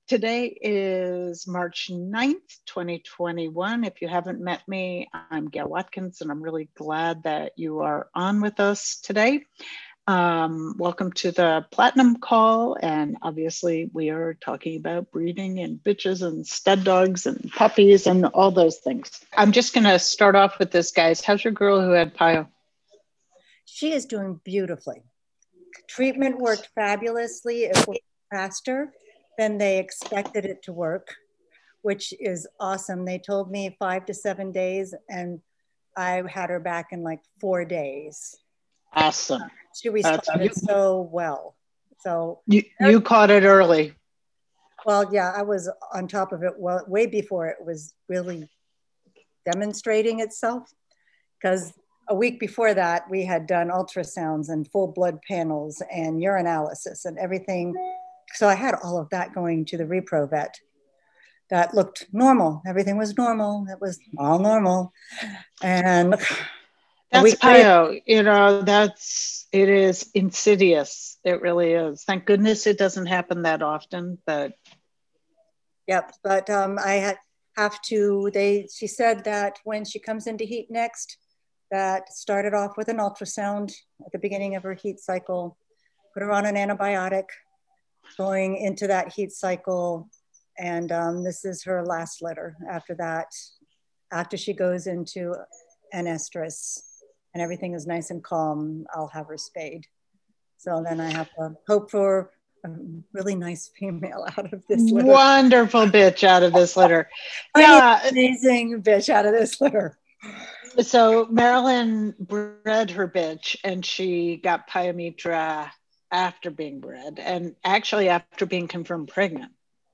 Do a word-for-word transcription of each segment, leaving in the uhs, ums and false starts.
Today is March ninth, twenty twenty-one. If you haven't met me, I'm Gail Watkins, and I'm really glad that you are on with us today. Um, welcome to the Platinum Call, and obviously we are talking about breeding and bitches and stud dogs and puppies and all those things. I'm just going to start off with this, guys. How's your girl who had Pio? She is doing beautifully. Treatment worked fabulously. It worked faster than they expected it to work, which is awesome. They told me five to seven days, and I had her back in like four days. Awesome. She responded uh, so well. So you, you caught it early. Well, yeah, I was on top of it well, way before it was really demonstrating itself, because a week before that, we had done ultrasounds and full blood panels and urinalysis and everything. So I had all of that going to the repro vet. That looked normal. Everything was normal. It was all normal. And that's Pio, later, you know, that's, it is insidious. It really is. Thank goodness it doesn't happen that often, but. Yep, but um, I had, have to, they, she said that when she comes into heat next, that started off with an ultrasound at the beginning of her heat cycle, put her on an antibiotic, going into that heat cycle. And um, this is her last litter. After that, after she goes into an estrus and everything is nice and calm, I'll have her spayed. So then I have to hope for a really nice female out of this litter. Wonderful bitch out of this litter. Yeah. Amazing bitch out of this litter. So Marilyn bred her bitch, and she got Pyometra after being bred, and actually after being confirmed pregnant.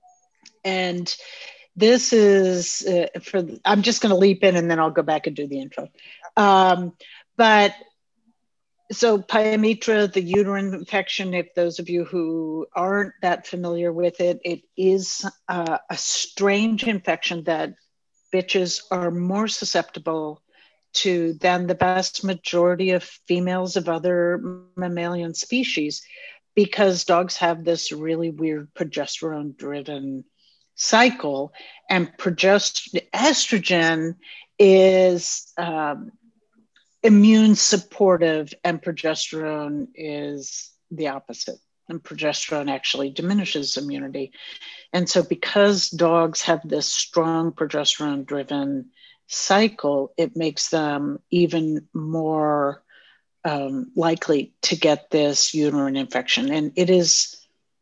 And this is uh, for, I'm just going to leap in and then I'll go back and do the intro. Um, but so Pyometra, the uterine infection, if those of you who aren't that familiar with it, it is uh, a strange infection that bitches are more susceptible to than the vast majority of females of other mammalian species, because dogs have this really weird progesterone driven cycle, and progest- estrogen is um, immune supportive and progesterone is the opposite, and progesterone actually diminishes immunity. And so because dogs have this strong progesterone driven cycle, it makes them even more um, likely to get this uterine infection. And it is,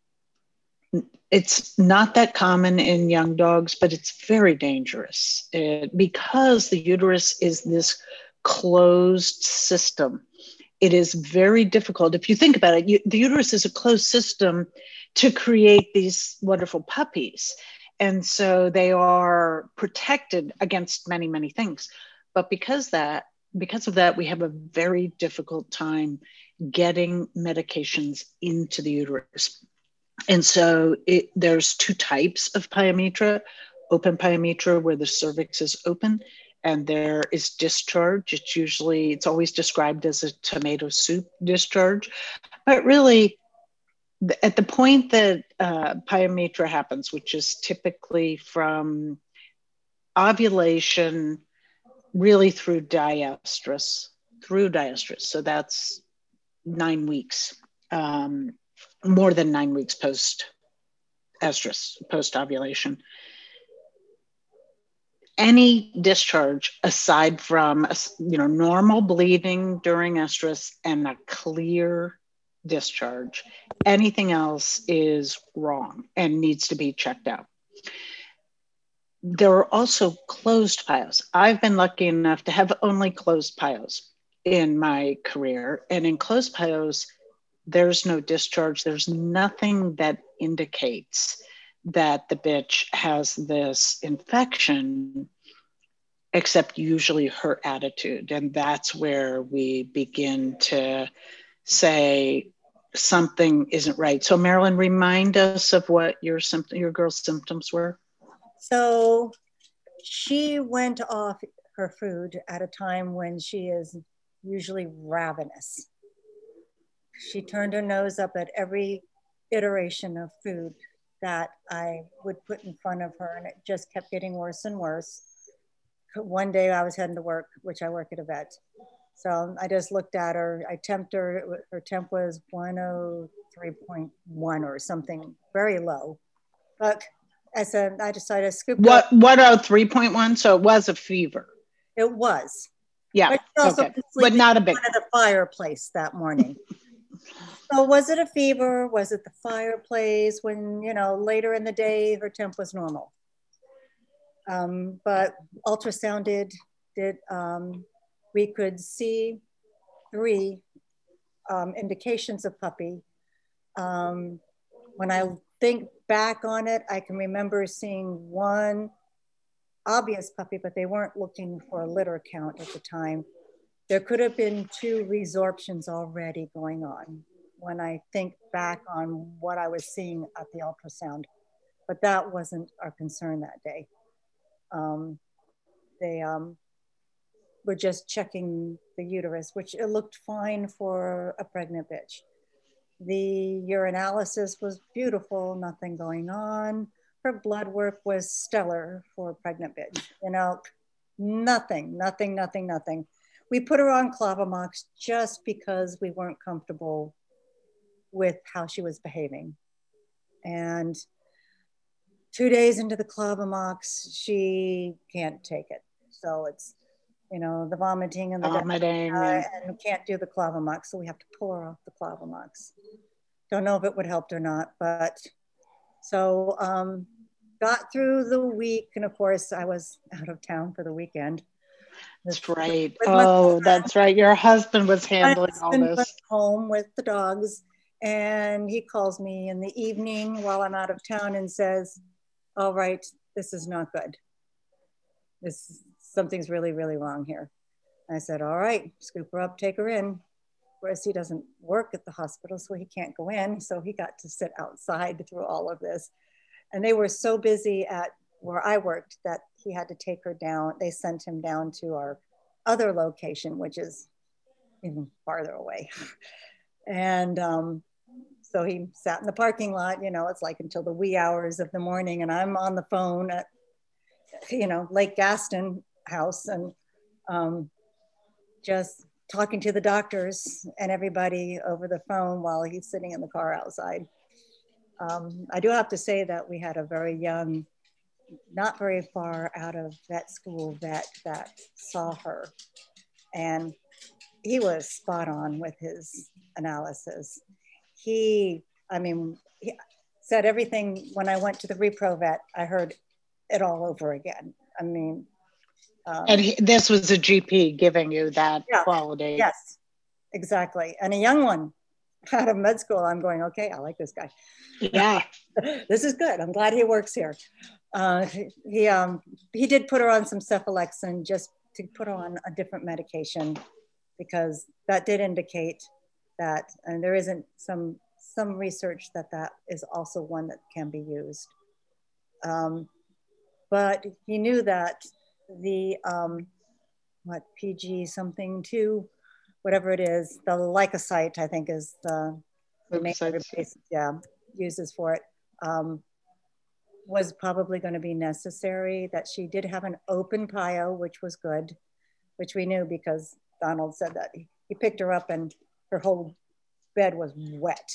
it's not that common in young dogs, but it's very dangerous it, because the uterus is this closed system. It is very difficult. If you think about it, you, the uterus is a closed system to create these wonderful puppies. And so they are protected against many, many things. But because that, because of that, we have a very difficult time getting medications into the uterus. And so it, there's two types of pyometra: open pyometra, where the cervix is open, and there is discharge. It's usually, it's always described as a tomato soup discharge. But really, at the point that uh, pyometra happens, which is typically from ovulation really through diestrus, through diestrus. So that's nine weeks, um, more than nine weeks post estrus, post ovulation. Any discharge aside from you know normal bleeding during estrus and a clear discharge, anything else is wrong and needs to be checked out. There are also closed pios. I've been lucky enough to have only closed pios in my career, and in closed pios, there's no discharge. There's nothing that indicates that the bitch has this infection, except usually her attitude. And that's where we begin to say something isn't right. So Marilyn, remind us of what your symptom, your girl's symptoms were. So she went off her food at a time when she is usually ravenous. She turned her nose up at every iteration of food that I would put in front of her, and it just kept getting worse and worse. One day I was heading to work, which I work at a vet. So I just looked at her, I temped her, her temp was one oh three point one or something, very low. But I said, I decided to scoop What, one oh three point one, so it was a fever. It was. Yeah, but, also okay. But not a big one. At the fireplace that morning. So was it a fever? Was it the fireplace? When, you know, later in the day, her temp was normal. Um, but ultrasound did, did um, we could see three um, indications of puppy. Um, when I think back on it, I can remember seeing one obvious puppy, but they weren't looking for a litter count at the time. There could have been two resorptions already going on when I think back on what I was seeing at the ultrasound, but that wasn't our concern that day. Um, they um, were just checking the uterus, which it looked fine for a pregnant bitch. The urinalysis was beautiful, nothing going on. Her blood work was stellar for a pregnant bitch. You know, nothing, nothing, nothing, nothing. We put her on Clavamox just because we weren't comfortable with how she was behaving. And two days into the Clavamox, she can't take it. So it's, you know, the vomiting and the vomiting, uh, and can't do the Clavamox. So we have to pull her off the Clavamox. Don't know if it would help or not, but so um, got through the week. And of course I was out of town for the weekend. That's right. Oh, that's right. Your husband was handling all this. Was home with the dogs, and he calls me in the evening while I'm out of town and says, all right, this is not good. This, something's really, really wrong here. I said, all right, scoop her up, take her in. Whereas he doesn't work at the hospital, so he can't go in. So he got to sit outside through all of this. And they were so busy at where I worked that he had to take her down. They sent him down to our other location, which is even farther away. And um, so he sat in the parking lot, you know, it's like until the wee hours of the morning, and I'm on the phone at, you know, Lake Gaston house, and um, just talking to the doctors and everybody over the phone while he's sitting in the car outside. Um, I do have to say that we had a very young, not very far out of vet school vet that saw her, and he was spot on with his analysis. He, I mean, he said everything. When I went to the repro vet, I heard it all over again. I mean, um, and he, this was a G P giving you that yeah, quality. Yes, exactly. And a young one out of med school. I'm going, okay, I like this guy. Yeah, this is good. I'm glad he works here. Uh, he um, he did put her on some cephalexin just to put her on a different medication, because that did indicate that, and there isn't some some research that that is also one that can be used. Um, but he knew that the um, what P G something two, whatever it is, the leukocyte, I think is the, the main everybody, yeah, uses for it, um, was probably going to be necessary. That she did have an open P I O, which was good, which we knew because Donald said that he, he picked her up and her whole bed was wet.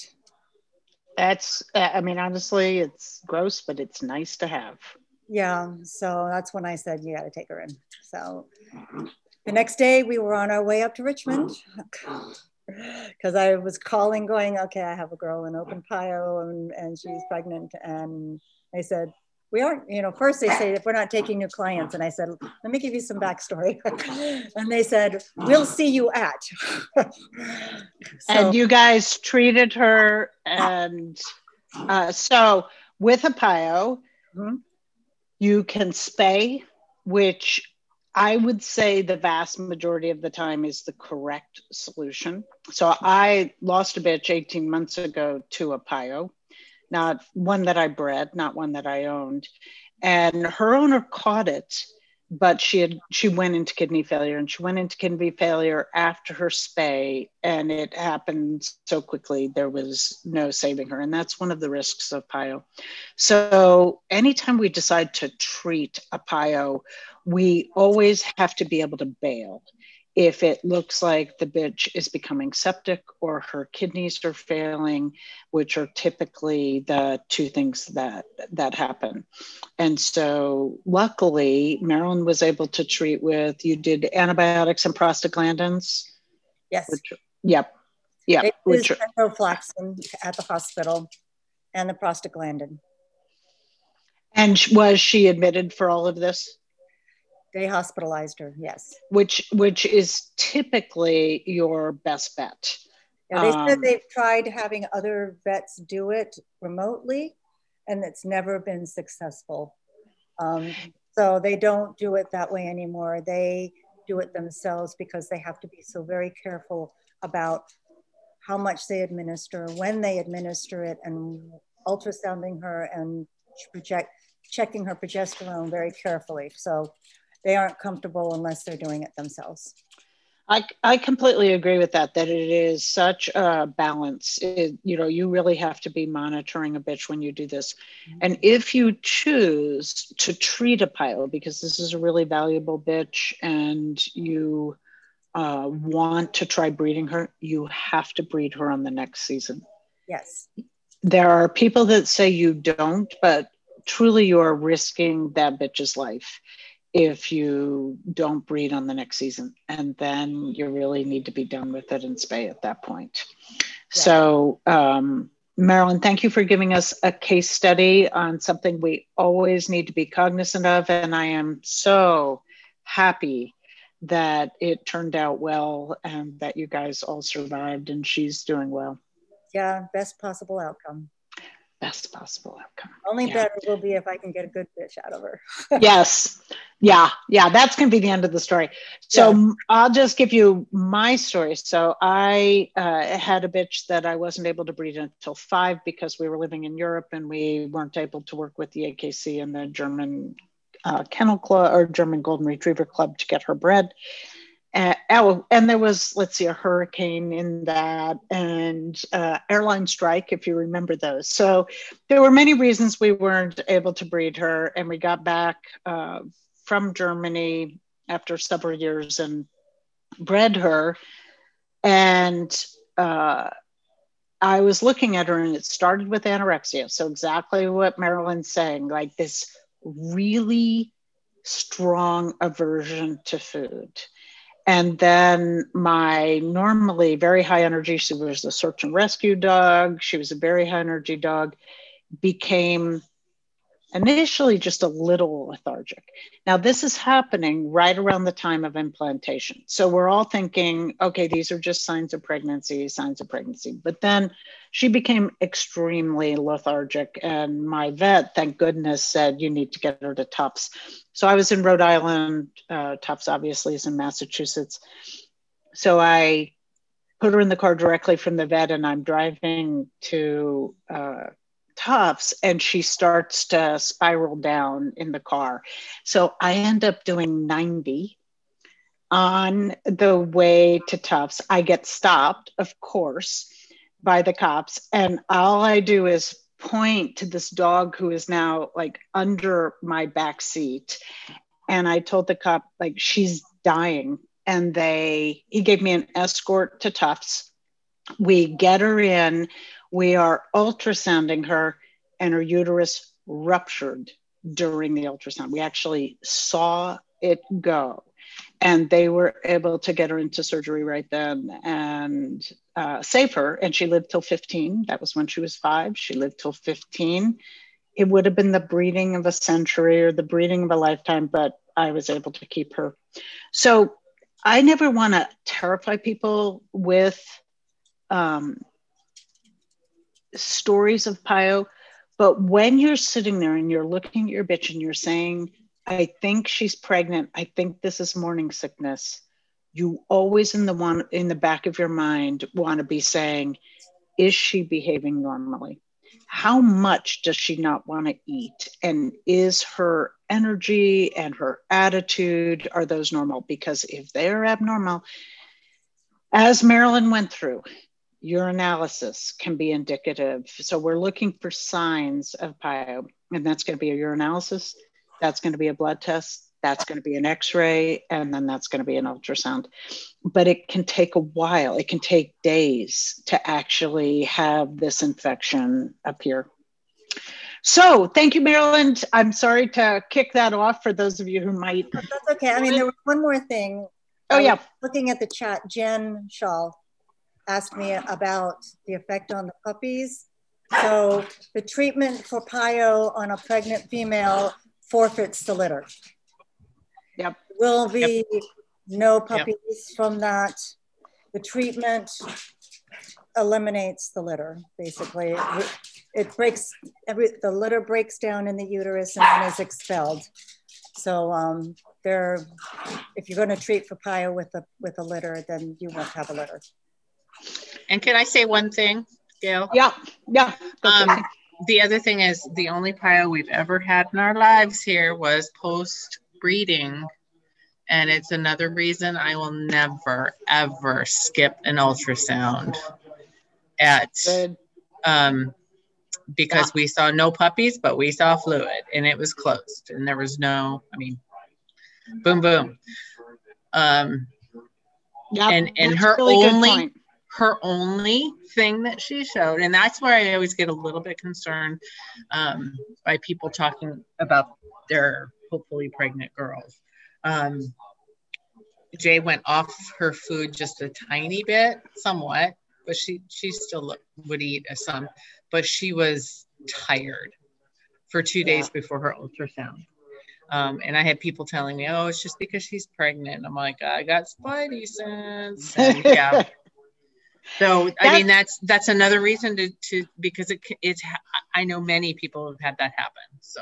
That's, I mean, honestly, it's gross, but it's nice to have. Yeah, so that's when I said, you got to take her in. So the next day we were on our way up to Richmond, because I was calling going, okay, I have a girl in open P I O and, and she's pregnant. And they said, we aren't, you know, first they say that we're not taking new clients. And I said, let me give you some backstory. And they said, we'll see you at. So, and you guys treated her. And uh, so with a P I O, mm-hmm. you can spay, which I would say the vast majority of the time is the correct solution. So I lost a bitch eighteen months ago to a P I O. Not one that I bred, not one that I owned. And her owner caught it but she had she went into kidney failure, and she went into kidney failure after her spay, and it happened so quickly there was no saving her. And that's one of the risks of P I O. So anytime we decide to treat a P I O, we always have to be able to bail if it looks like the bitch is becoming septic or her kidneys are failing, which are typically the two things that that happen. And so luckily, Marilyn was able to treat with, you did antibiotics and prostaglandins? Yes. Which, yep. Yep. They which used Centrofloxacin at the hospital and the prostaglandin. And was she admitted for all of this? They hospitalized her, yes. Which which is typically your best bet. Yeah, they um, said they've tried having other vets do it remotely, and it's never been successful. Um, so they don't do it that way anymore. They do it themselves because they have to be so very careful about how much they administer, when they administer it, and ultrasounding her and project, checking her progesterone very carefully. So they aren't comfortable unless they're doing it themselves. I, I completely agree with that, that it is such a balance. It, you know, you really have to be monitoring a bitch when you do this. Mm-hmm. And if you choose to treat a P I O, because this is a really valuable bitch and you uh, want to try breeding her, you have to breed her on the next season. Yes. There are people that say you don't, but truly you are risking that bitch's life if you don't breed on the next season. And then you really need to be done with it and spay at that point. Yeah. So, um, Marilyn, thank you for giving us a case study on something we always need to be cognizant of. And I am so happy that it turned out well and that you guys all survived and she's doing well. Yeah, best possible outcome. Best possible outcome. Only yeah. better will be if I can get a good bitch out of her. Yes. Yeah. Yeah. That's going to be the end of the story. So yeah. I'll just give you my story. So I uh, had a bitch that I wasn't able to breed until five because we were living in Europe and we weren't able to work with the A K C and the German uh, Kennel Club or German Golden Retriever Club to get her bred. Uh, oh, and there was, let's see, a hurricane in that and uh, airline strike, if you remember those. So there were many reasons we weren't able to breed her. And we got back uh, from Germany after several years and bred her. And uh, I was looking at her and it started with anorexia. So exactly what Marilyn's saying, like this really strong aversion to food. And then my normally very high energy, she was a search and rescue dog. She was a very high energy dog, became initially just a little lethargic. Now this is happening right around the time of implantation. So we're all thinking, okay, these are just signs of pregnancy, signs of pregnancy. But then she became extremely lethargic and my vet, thank goodness, said you need to get her to Tufts. So I was in Rhode Island, uh, Tufts obviously is in Massachusetts. So I put her in the car directly from the vet and I'm driving to uh, Tufts and she starts to spiral down in the car. So I end up doing ninety on the way to Tufts. I get stopped, of course, by the cops. And all I do is point to this dog who is now like under my back seat. And I told the cop, like, she's dying. And they, he gave me an escort to Tufts. We get her in, we are ultrasounding her and her uterus ruptured during the ultrasound. We actually saw it go and they were able to get her into surgery right then and uh, save her. And she lived till fifteen. That was when she was five. She lived till fifteen. It would have been the breeding of a century or the breeding of a lifetime, but I was able to keep her. So I never want to terrify people with um, stories of P I O, but when you're sitting there and you're looking at your bitch and you're saying, I think she's pregnant, I think this is morning sickness, you always in the one in the back of your mind want to be saying, is she behaving normally? how much does she not want to eat? And is her energy and her attitude, are those normal? Because if they're abnormal, as Marilyn went through, urinalysis can be indicative. So we're looking for signs of P I O, and that's going to be a urinalysis, that's going to be a blood test, that's going to be an x-ray, and then that's going to be an ultrasound. But it can take a while. It can take days to actually have this infection appear. So thank you, Marilyn. I'm sorry to kick that off for those of you who might. That's okay. I mean, there was one more thing. Oh, yeah. Looking at the chat, Jen Shaw asked me about the effect on the puppies. So the treatment for P I O on a pregnant female forfeits the litter. Yep. Will be yep. no puppies yep. from that. The treatment eliminates the litter, basically. It, it breaks, every, the litter breaks down in the uterus and then is expelled. So um, they're, if you're going to treat for P I O with a, with a litter, then you won't have a litter. And can I say one thing, Gail? Yeah, yeah. Um, the other thing is the only P I O we've ever had in our lives here was post-breeding. And it's another reason I will never, ever skip an ultrasound at, um, because yeah. we saw no puppies, but we saw fluid and it was closed and there was no, I mean, boom, boom. Um, yep, and and her really only, her only thing that she showed, and that's where I always get a little bit concerned um, by people talking about their hopefully pregnant girls. Um, Jay went off her food just a tiny bit, somewhat, but she, she still would eat a some, but she was tired for two yeah. days before her ultrasound. Um, and I had people telling me, oh, it's just because she's pregnant. And I'm like, I got spidey sense. And yeah. So, I mean, that's, that's another reason to, to, because it, it's, I know many people have had that happen. So.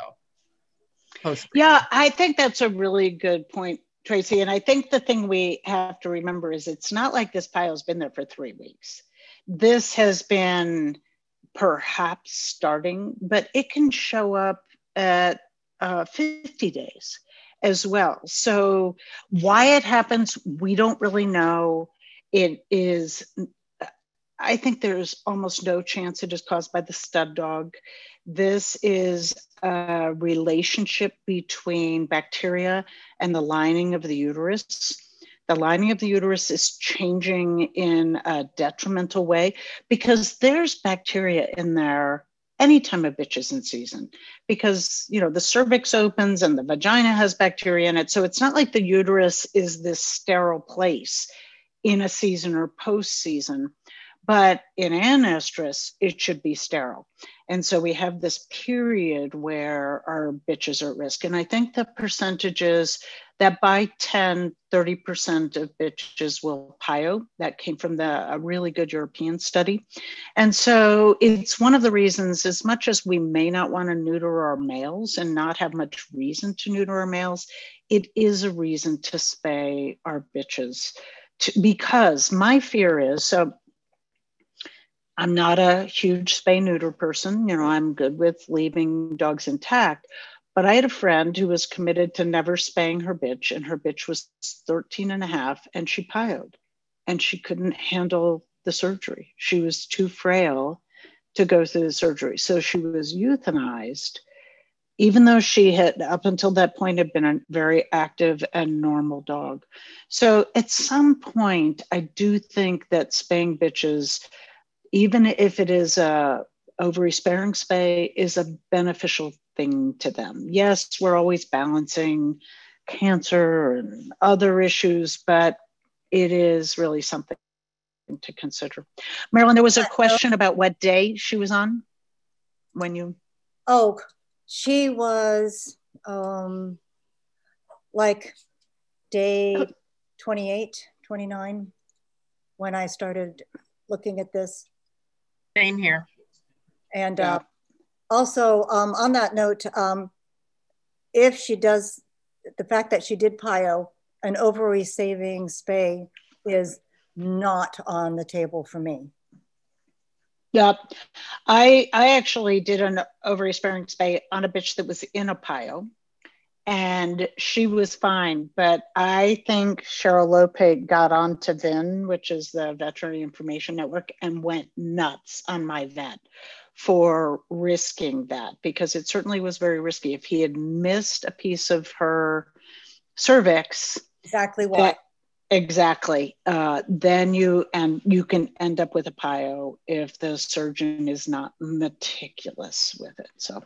Yeah, I think that's a really good point, Tracy. And I think the thing we have to remember is it's not like this P I O has been there for three weeks. This has been perhaps starting, but it can show up at uh, fifty days as well. So why it happens, we don't really know. It is, I think there's almost no chance it is caused by the stud dog. This is a relationship between bacteria and the lining of the uterus. The lining of the uterus is changing in a detrimental way because there's bacteria in there anytime a bitch is in season, because, you know, the cervix opens and the vagina has bacteria in it. So it's not like the uterus is this sterile place in a season or post-season. But in anestrus, it should be sterile. And so we have this period where our bitches are at risk. And I think the percentage is that by ten, thirty percent of bitches will P I O. That came from the, a really good European study. And so it's one of the reasons, as much as we may not want to neuter our males and not have much reason to neuter our males, it is a reason to spay our bitches. To, because my fear is, so I'm not a huge spay neuter person. You know, I'm good with leaving dogs intact, but I had a friend who was committed to never spaying her bitch, and her bitch was thirteen and a half and she P I O'd and she couldn't handle the surgery. She was too frail to go through the surgery. So she was euthanized, even though she had, up until that point, had been a very active and normal dog. So at some point, I do think that spaying bitches, even if it is a ovary sparing spay, is a beneficial thing to them. Yes, we're always balancing cancer and other issues, but it is really something to consider. Marilyn, there was a question about what day she was on when you... Oh, she was um, like day twenty-eight, twenty-nine when I started looking at this. Same here. And uh, also um, on that note, um, if she does, the fact that she did P I O, an ovary saving spay is not on the table for me. Yep. I I actually did an ovary sparing spay on a bitch that was in a P I O, and she was fine. But I think Cheryl Lope got onto V I N, which is the Veterinary Information Network, and went nuts on my vet for risking that, because it certainly was very risky. If he had missed a piece of her cervix, Exactly why. that, exactly. Uh, then you and you can end up with a P I O if the surgeon is not meticulous with it. So,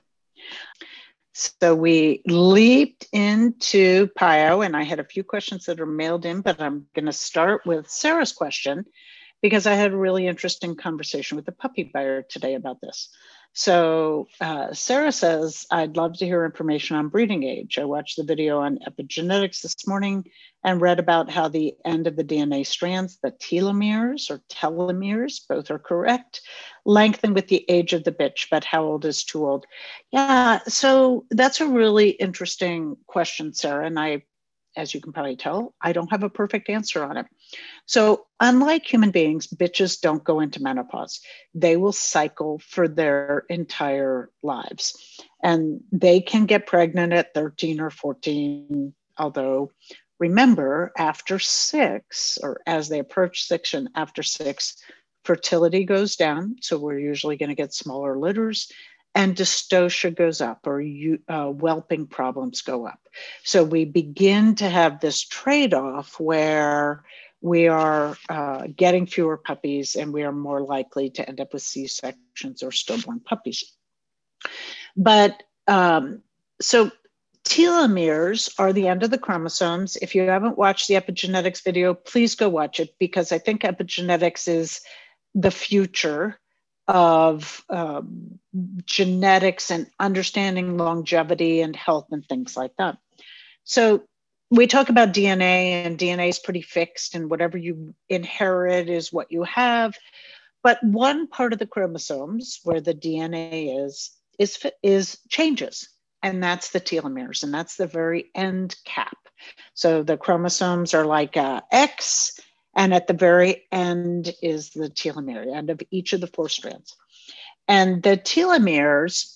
so we leaped into P I O, and I had a few questions that are mailed in, but I'm going to start with Sarah's question, because I had a really interesting conversation with a puppy buyer today about this. So uh, Sarah says, I'd love to hear information on breeding age. I watched the video on epigenetics this morning and read about how the end of the D N A strands, the telomeres or telomeres, both are correct, lengthen with the age of the bitch, but how old is too old? Yeah, so that's a really interesting question, Sarah. And I, as you can probably tell, I don't have a perfect answer on it. So unlike human beings, bitches don't go into menopause. They will cycle for their entire lives. And they can get pregnant at thirteen or fourteen, although remember, after six, or as they approach six and after six, fertility goes down. So we're usually going to get smaller litters, and dystocia goes up, or you, uh, whelping problems go up. So we begin to have this trade-off where we are uh, getting fewer puppies, and we are more likely to end up with C-sections or stillborn puppies. But um, so telomeres are the end of the chromosomes. If you haven't watched the epigenetics video, please go watch it, because I think epigenetics is the future of um, genetics and understanding longevity and health and things like that. So we talk about D N A, and D N A is pretty fixed, and whatever you inherit is what you have. But one part of the chromosomes where the D N A is, is, is changes, and that's the telomeres, and that's the very end cap. So the chromosomes are like uh, X, and at the very end is the telomere, end of each of the four strands. And the telomeres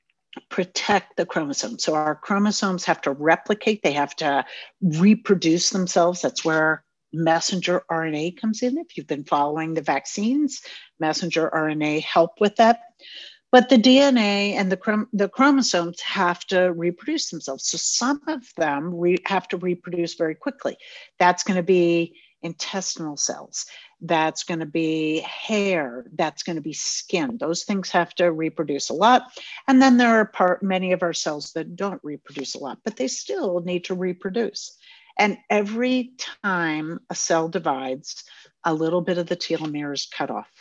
protect the chromosomes. So our chromosomes have to replicate, they have to reproduce themselves. That's where messenger R N A comes in. If you've been following the vaccines, messenger R N A help with that. But the D N A and the, chrom the chromosomes have to reproduce themselves. So some of them we have to reproduce very quickly. That's going to be intestinal cells. That's going to be hair. That's going to be skin. Those things have to reproduce a lot. And then there are part, many of our cells that don't reproduce a lot, but they still need to reproduce. And every time a cell divides, a little bit of the telomere is cut off.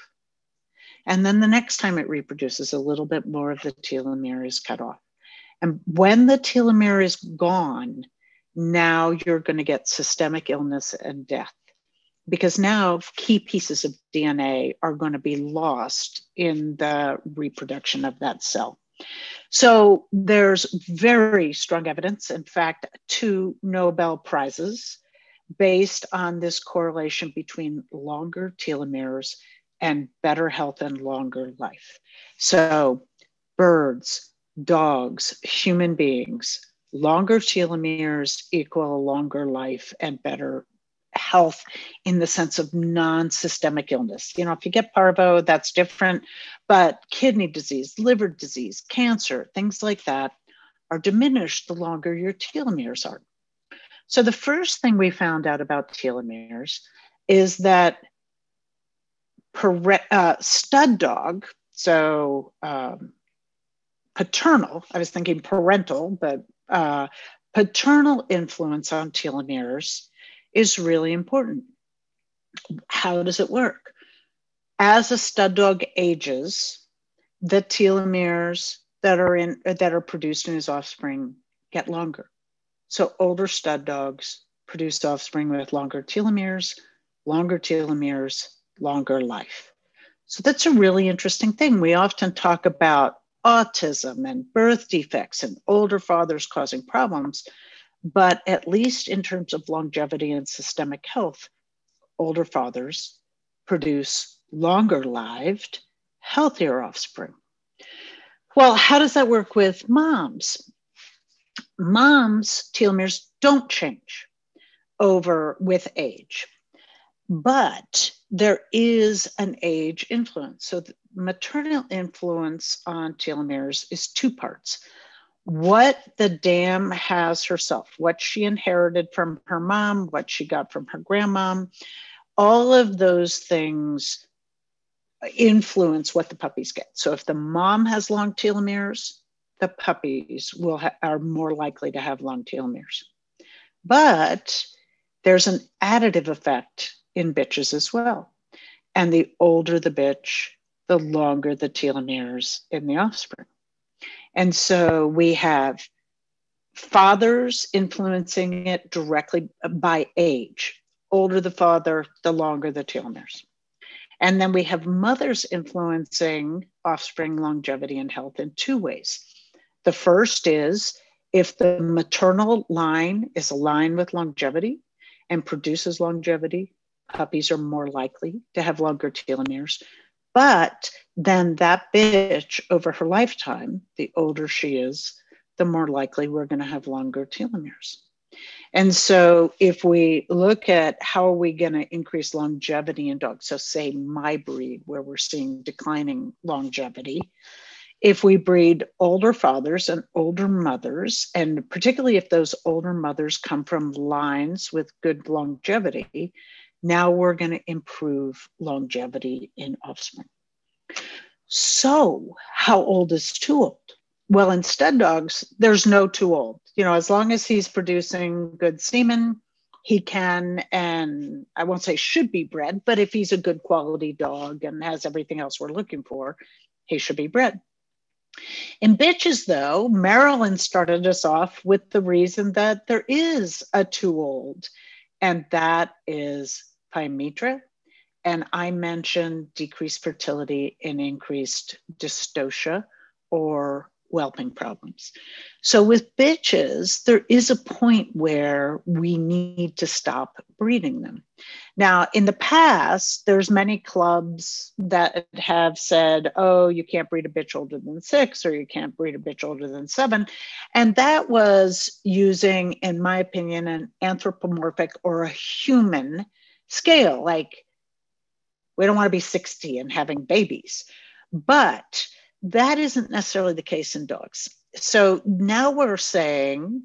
And then the next time it reproduces, a little bit more of the telomere is cut off. And when the telomere is gone, now you're going to get systemic illness and death, because now key pieces of D N A are going to be lost in the reproduction of that cell. So there's very strong evidence, in fact, two Nobel Prizes based on this correlation between longer telomeres and better health and longer life. So birds, dogs, human beings, longer telomeres equal longer life and better health in the sense of non-systemic illness. You know, if you get parvo, that's different, but kidney disease, liver disease, cancer, things like that are diminished the longer your telomeres are. So the first thing we found out about telomeres is that uh, stud dog, so um, paternal, I was thinking parental, but uh, paternal influence on telomeres is really important. How does it work? As a stud dog ages, the telomeres that are in that are produced in his offspring get longer. So older stud dogs produce offspring with longer telomeres, longer telomeres, longer life. So that's a really interesting thing. We often talk about autism and birth defects and older fathers causing problems, but at least in terms of longevity and systemic health, older fathers produce longer lived, healthier offspring. Well, how does that work with moms? Moms' telomeres don't change over with age, but there is an age influence. So the maternal influence on telomeres is two parts. What the dam has herself, what she inherited from her mom, what she got from her grandmom, all of those things influence what the puppies get. So if the mom has long telomeres, the puppies will ha- are more likely to have long telomeres. But there's an additive effect in bitches as well. And the older the bitch, the longer the telomeres in the offspring. And so we have fathers influencing it directly by age. Older the father, the longer the telomeres. And then we have mothers influencing offspring longevity and health in two ways. The first is if the maternal line is aligned with longevity and produces longevity, puppies are more likely to have longer telomeres. But then that bitch over her lifetime, the older she is, the more likely we're going to have longer telomeres. And so if we look at how are we going to increase longevity in dogs, so say my breed where we're seeing declining longevity, if we breed older fathers and older mothers, and particularly if those older mothers come from lines with good longevity, now we're going to improve longevity in offspring. So how old is too old? Well, in stud dogs, there's no too old. You know, as long as he's producing good semen, he can, and I won't say should be bred, but if he's a good quality dog and has everything else we're looking for, he should be bred. In bitches, though, Marilyn started us off with the reason that there is a too old, and that is pyometra. And I mentioned decreased fertility and increased dystocia or whelping problems. So with bitches, there is a point where we need to stop breeding them. Now, in the past, there's many clubs that have said, oh, you can't breed a bitch older than six, or you can't breed a bitch older than seven. And that was using, in my opinion, an anthropomorphic or a human scale. Like, we don't want to be sixty and having babies. But that isn't necessarily the case in dogs. So now we're saying,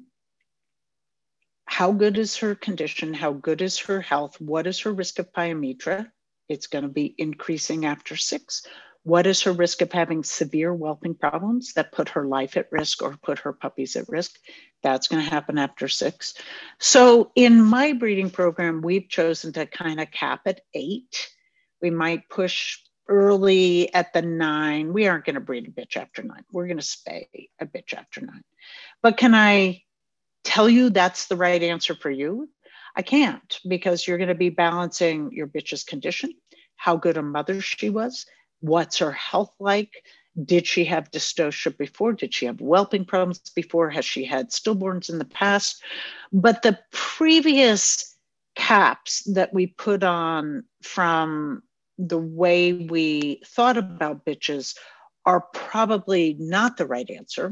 how good is her condition? How good is her health? What is her risk of pyometra? It's going to be increasing after six. What is her risk of having severe whelping problems that put her life at risk or put her puppies at risk? That's going to happen after six. So in my breeding program, we've chosen to kind of cap at eight. We might push early at the nine. We aren't going to breed a bitch after nine. We're going to spay a bitch after nine. But can I tell you that's the right answer for you? I can't, because you're going to be balancing your bitch's condition, how good a mother she was, what's her health like, did she have dystocia before, did she have whelping problems before, has she had stillborns in the past? But the previous caps that we put on from the way we thought about bitches are probably not the right answer.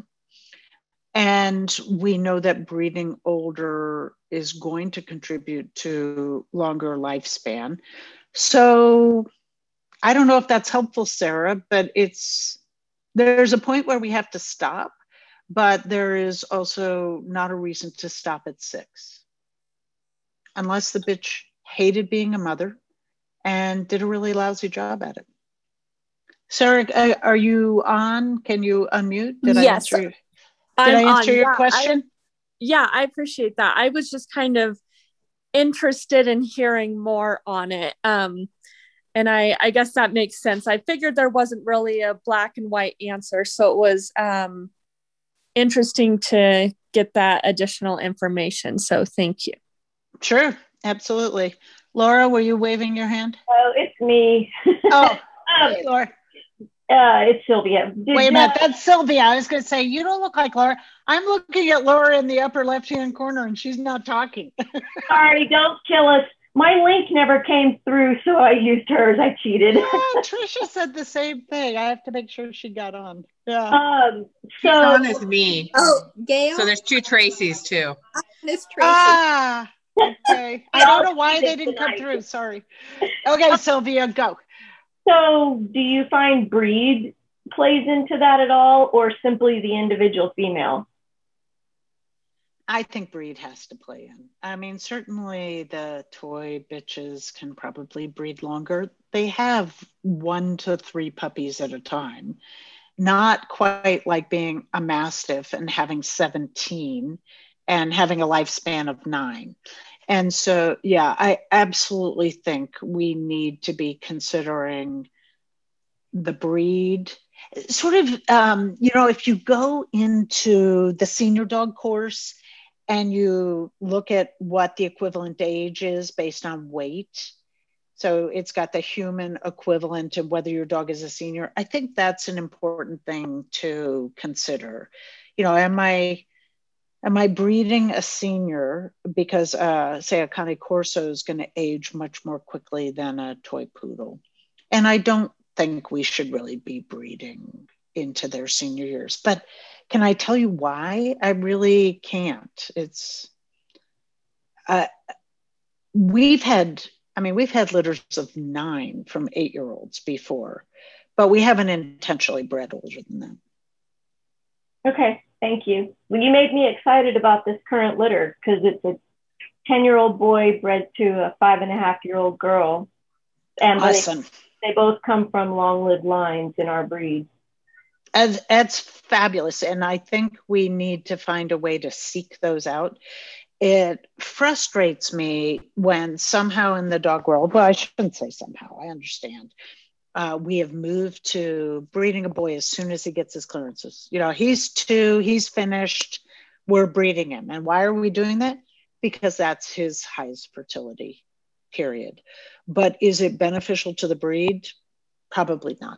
And we know that breeding older is going to contribute to longer lifespan. So I don't know if that's helpful, Sarah, but it's, there's a point where we have to stop, but there is also not a reason to stop at six. Unless the bitch hated being a mother and did a really lousy job at it. Sarah, are you on? Can you unmute? Did yes, I answer, your, did I'm I answer on. your yeah, question? I, yeah, I appreciate that. I was just kind of interested in hearing more on it. Um, and I, I guess that makes sense. I figured there wasn't really a black and white answer. So it was um, interesting to get that additional information. So thank you. Sure, absolutely. Laura, were you waving your hand? Oh, it's me. Oh, um, hey, Laura. Uh, it's Sylvia. Did Wait a minute, uh, that's Sylvia. I was going to say, you don't look like Laura. I'm looking at Laura in the upper left-hand corner and she's not talking. Sorry, don't kill us. my link never came through, so I used hers. I cheated. Yeah, Trisha said the same thing. I have to make sure she got on. Yeah. Um, She's so on as me. Oh, Gail. So there's two Tracys too. Miss Tracy. Ah, okay. I don't know why they didn't come tonight. through. Sorry. Okay, Sylvia, go. So do you find breed plays into that at all, or simply the individual female? I think breed has to play in. I mean, certainly the toy bitches can probably breed longer. They have one to three puppies at a time. Not quite like being a Mastiff and having seventeen and having a lifespan of nine. And so, yeah, I absolutely think we need to be considering the breed. Sort of, um, you know, if you go into the senior dog course and you look at what the equivalent age is based on weight, so it's got the human equivalent of whether your dog is a senior. I think that's an important thing to consider. You know, am I am I breeding a senior because, uh, say, a Cane Corso is going to age much more quickly than a toy poodle? And I don't think we should really be breeding into their senior years. But can I tell you why? I really can't. It's uh, we've had. I mean, we've had litters of nine from eight-year-olds before, but we haven't intentionally bred older than that. Okay, thank you. Well, you made me excited about this current litter because it's a ten-year-old boy bred to a five and a half year old girl. And Awesome. they, they both come from long-lived lines in our breed. As, that's fabulous. And I think we need to find a way to seek those out. It frustrates me when somehow in the dog world, well, I shouldn't say somehow, I understand. Uh, we have moved to breeding a boy as soon as he gets his clearances. You know, he's two, he's finished, we're breeding him. And why are we doing that? Because that's his highest fertility period. But is it beneficial to the breed? Probably not.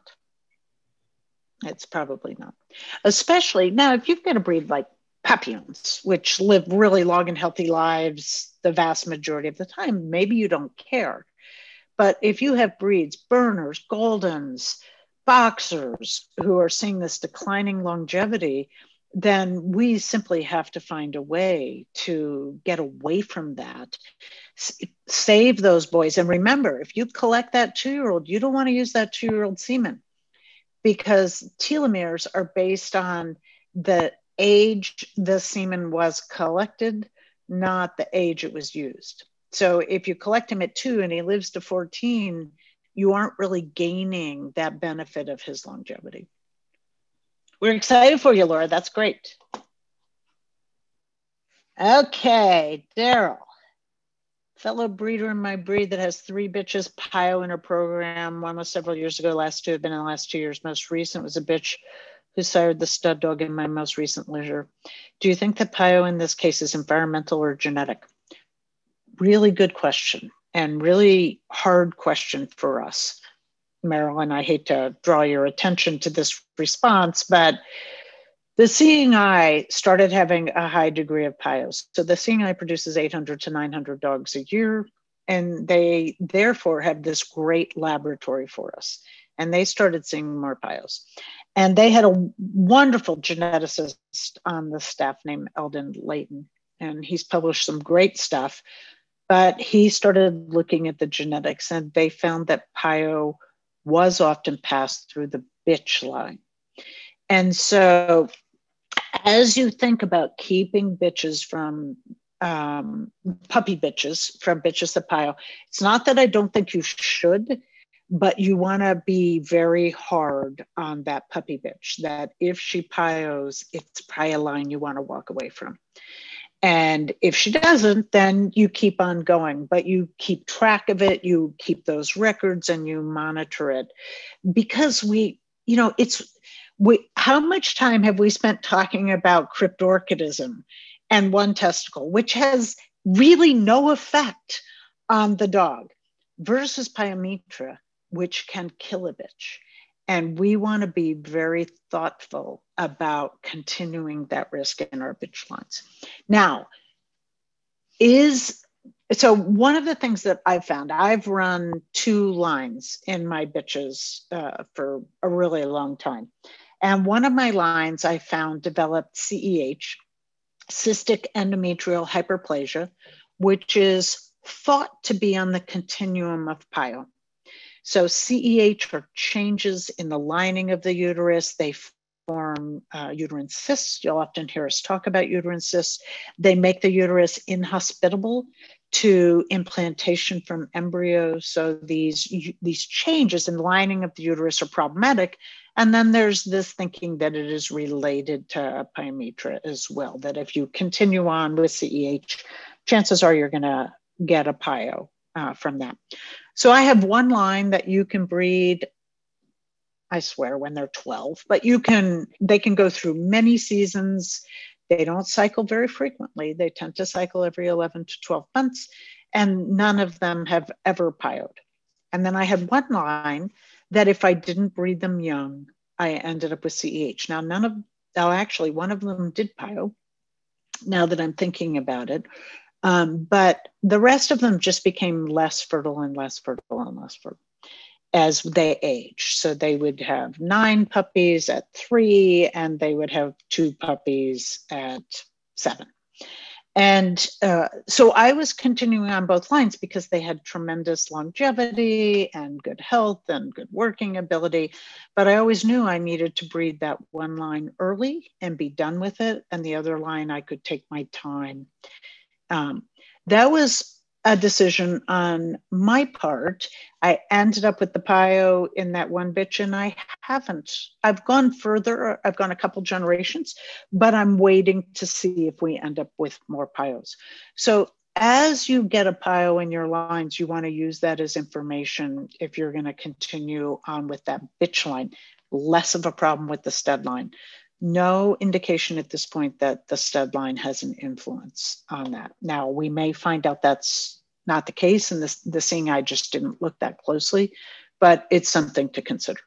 It's probably not. Especially now, if you've got a breed like Papillons, which live really long and healthy lives the vast majority of the time, maybe you don't care. But if you have breeds, Berners, Goldens, Boxers, who are seeing this declining longevity, then we simply have to find a way to get away from that. S- save those boys. And remember, if you collect that two-year-old, you don't want to use that two-year-old semen because telomeres are based on the age the semen was collected, not the age it was used. So if you collect him at two and he lives to fourteen, you aren't really gaining that benefit of his longevity. We're excited for you, Laura. That's great. Okay, Daryl. Fellow breeder in my breed that has three bitches, Pio in her program. One was several years ago, last two have been in the last two years. Most recent was a bitch who sired the stud dog in my most recent litter. Do you think that Pio in this case is environmental or genetic? Really good question and really hard question for us. Marilyn, I hate to draw your attention to this response, but the Seeing Eye started having a high degree of Pios. So the Seeing Eye produces eight hundred to nine hundred dogs a year, and they therefore have this great laboratory for us. And they started seeing more Pios. And they had a wonderful geneticist on the staff named Eldon Layton, and he's published some great stuff. But he started looking at the genetics, and they found that Pio was often passed through the bitch line. And so as you think about keeping bitches from, um, puppy bitches, from bitches to Pio, it's not that I don't think you should, but you want to be very hard on that puppy bitch, that if she Pios, it's probably a line you want to walk away from. And if she doesn't, then you keep on going, but you keep track of it, you keep those records and you monitor it. Because we, you know, it's, we, how much time have we spent talking about cryptorchidism and one testicle, which has really no effect on the dog, versus Pyometra, which can kill a bitch. And we want to be very thoughtful about continuing that risk in our bitch lines. Now, is So one of the things that I've found, I've run two lines in my bitches uh, for a really long time. And one of my lines I found developed C E H, cystic endometrial hyperplasia, which is thought to be on the continuum of P I O. So C E H are changes in the lining of the uterus. They form uh, uterine cysts. You'll often hear us talk about uterine cysts. They make the uterus inhospitable to implantation from embryos. So these, these changes in the lining of the uterus are problematic. And then there's this thinking that it is related to pyometra as well, that if you continue on with C E H, chances are you're gonna get a P I O uh, from that. So I have one line that you can breed, I swear, when they're twelve, but you can, they can go through many seasons. They don't cycle very frequently. They tend to cycle every eleven to twelve months, and none of them have ever P I O'd. And then I had one line that if I didn't breed them young, I ended up with C E H. Now, none of, oh, actually, one of them did P I O, now that I'm thinking about it. Um, but the rest of them just became less fertile and less fertile and less fertile as they age. So they would have nine puppies at three, and they would have two puppies at seven. And uh, so I was continuing on both lines because they had tremendous longevity and good health and good working ability. But I always knew I needed to breed that one line early and be done with it. And the other line, I could take my time. Um, that was a decision on my part. I ended up with the P I O in that one bitch, and I haven't. I've gone further. I've gone a couple generations, but I'm waiting to see if we end up with more P I Os. So as you get a P I O in your lines, you want to use that as information if you're going to continue on with that bitch line. Less of a problem with the stud line. No indication at this point that the stud line has an influence on that. Now, we may find out that's not the case, and this, the seeing eye just didn't look that closely, but it's something to consider.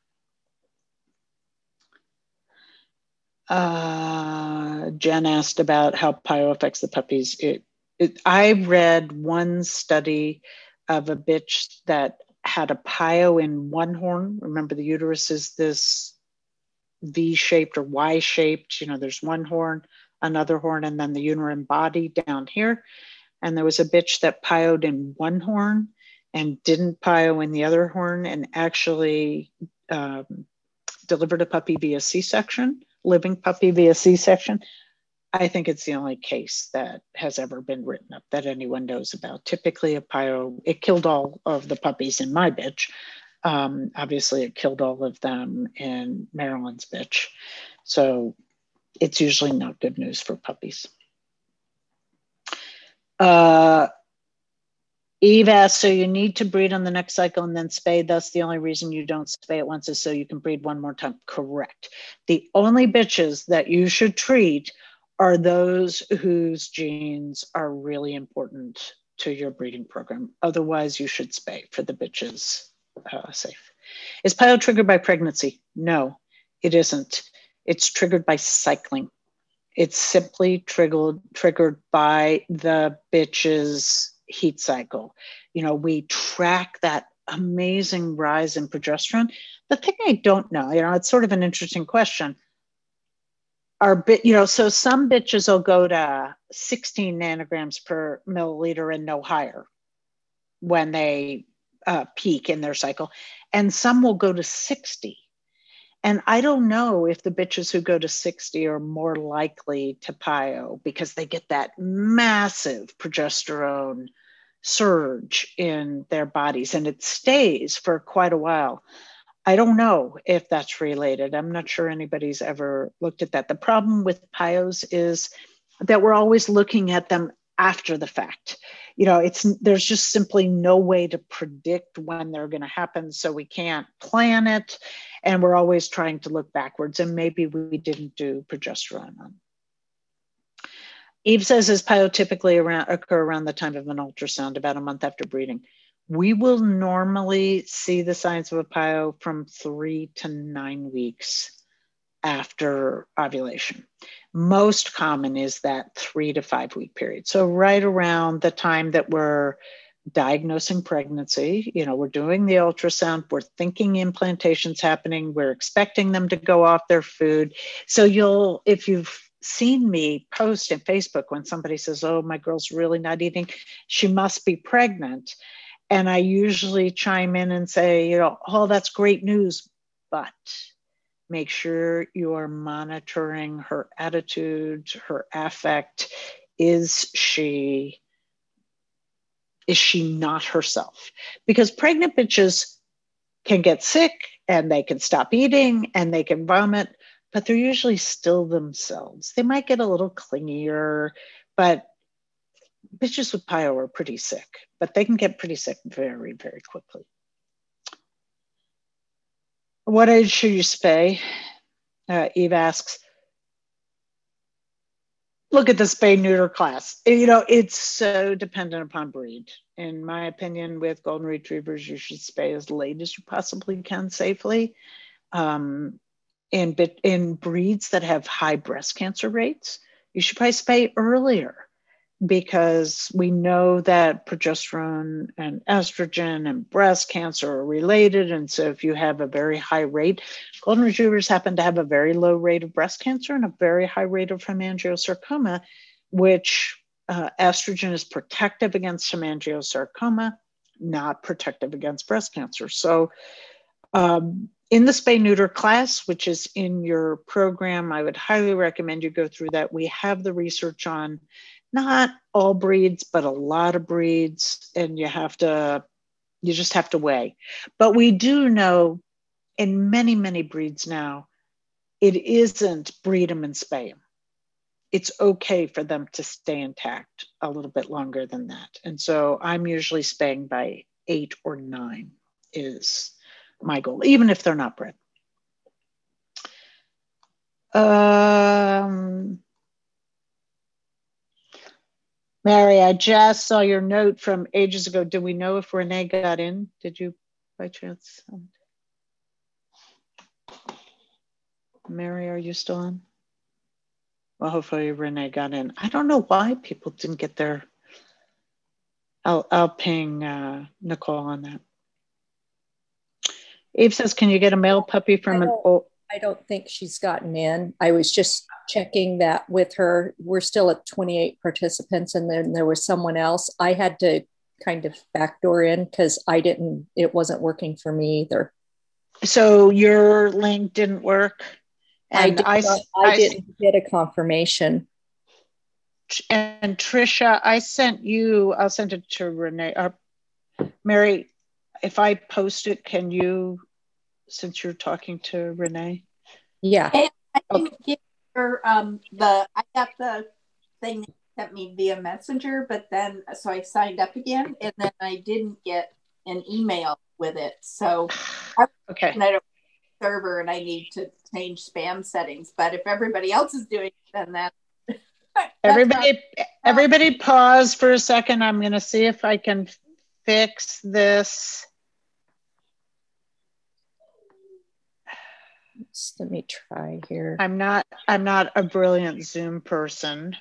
Uh, Jen asked about how P I O affects the puppies. It, it, I read one study of a bitch that had a P I O in one horn. Remember, the uterus is this V-shaped or Y-shaped, you know, there's one horn, another horn, and then the uterine body down here. And there was a bitch that P I O'd in one horn and didn't P I O in the other horn, and actually um, delivered a puppy via C-section, living puppy via C-section. I think it's the only case that has ever been written up that anyone knows about. Typically a P I O, it killed all of the puppies in my bitch. Um, obviously, it killed all of them in Marilyn's bitch. So it's usually not good news for puppies. Uh, Eve asks, so you need to breed on the next cycle and then spay. Thus, the only reason you don't spay at once is so you can breed one more time. Correct. The only bitches that you should treat are those whose genes are really important to your breeding program. Otherwise, you should spay for the bitches. Uh, safe. Is P I O triggered by pregnancy? No, it isn't. It's triggered by cycling. It's simply triggered triggered by the bitch's heat cycle. You know, we track that amazing rise in progesterone. The thing I don't know, you know, it's sort of an interesting question. Our bit, you know, so some bitches will go to sixteen nanograms per milliliter and no higher when they Uh, peak in their cycle, and some will go to sixty. And I don't know if the bitches who go to sixty are more likely to P I O because they get that massive progesterone surge in their bodies and it stays for quite a while. I don't know if that's related. I'm not sure anybody's ever looked at that. The problem with P I Os is that we're always looking at them after the fact. You know, it's there's just simply no way to predict when they're going to happen, so we can't plan it, and we're always trying to look backwards, and maybe we didn't do progesterone on. Eve says, does P I O typically around, occur around the time of an ultrasound, about a month after breeding? We will normally see the signs of a P I O from three to nine weeks after ovulation. Most common is that three to five week period. So right around the time that we're diagnosing pregnancy, you know, we're doing the ultrasound, we're thinking implantation's happening, we're expecting them to go off their food. So you'll, if you've seen me post in Facebook when somebody says, oh, my girl's really not eating, she must be pregnant. And I usually chime in and say, you know, oh, that's great news, but make sure you are monitoring her attitude, her affect. Is she, is she not herself? Because pregnant bitches can get sick and they can stop eating and they can vomit, but they're usually still themselves. They might get a little clingier, but bitches with P I O are pretty sick, but they can get pretty sick very, very quickly. What age should you spay? Uh, Eve asks. Look at the spay neuter class. You know, it's so dependent upon breed. In my opinion, with golden retrievers, you should spay as late as you possibly can safely. Um, in, in breeds that have high breast cancer rates, you should probably spay earlier, because we know that progesterone and estrogen and breast cancer are related. And so if you have a very high rate, golden retrievers happen to have a very low rate of breast cancer and a very high rate of hemangiosarcoma, which uh, estrogen is protective against hemangiosarcoma, not protective against breast cancer. So um, in the spay neuter class, which is in your program, I would highly recommend you go through that. We have the research on not all breeds, but a lot of breeds, and you have to, you just have to weigh. But we do know in many, many breeds now, it isn't breed them and spay them. It's okay for them to stay intact a little bit longer than that. And so I'm usually spaying by eight or nine is my goal, even if they're not bred. Um, Mary, I just saw your note from ages ago. Do we know if Renee got in? Did you by chance? Um, Mary, are you still on? Well, hopefully Renee got in. I don't know why people didn't get their, I'll, I'll ping uh, Nicole on that. Eve says, can you get a male puppy from an old? I don't think she's gotten in. I was just checking that with her. We're still at twenty-eight participants, and then there was someone else. I had to kind of backdoor in because I didn't, it wasn't working for me either. So your link didn't work? And I, did I, not, I, I didn't get a confirmation. And Trisha, I sent you, I'll send it to Renee. Uh, Mary, if I post it, can you, since you're talking to Renee? Yeah. And I didn't okay. get her, um, the, I got the thing that sent me via Messenger, but then, so I signed up again, and then I didn't get an email with it. So, okay. I don't server and I need to change spam settings, but if everybody else is doing it, then that. Everybody, everybody pause for a second. I'm going to see if I can fix this. Let me try here. I'm not, I'm not a brilliant Zoom person.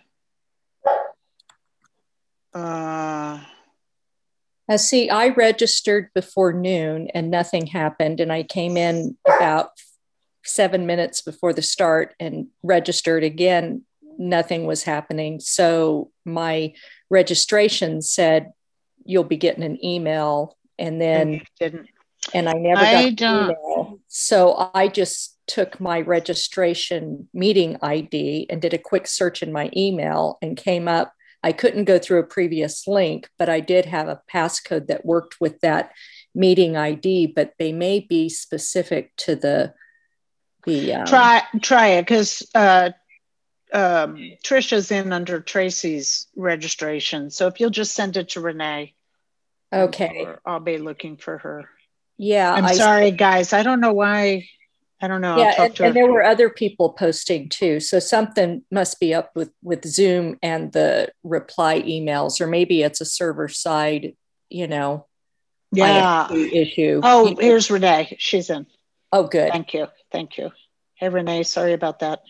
Uh, uh, see, I registered before noon and nothing happened. And I came in about seven minutes before the start and registered again. Nothing was happening. So my registration said, you'll be getting an email. And then and didn't. And I never I got an don't. email. So I just took my registration meeting I D and did a quick search in my email and came up. I couldn't go through a previous link, but I did have a passcode that worked with that meeting I D, but they may be specific to the, the um, try, try it. Cause, uh, um, Trisha's in under Tracy's registration. So if you'll just send it to Renee. Okay. I'll be looking for her. Yeah. I'm I, sorry, guys. I don't know why. I don't know. Yeah, I'll talk and, to and her. there were other people posting too. So something must be up with, with Zoom and the reply emails, or maybe it's a server side, you know, yeah. issue. Oh, you know. Here's Renee. She's in. Oh, good. Thank you. Thank you. Hey, Renee, sorry about that.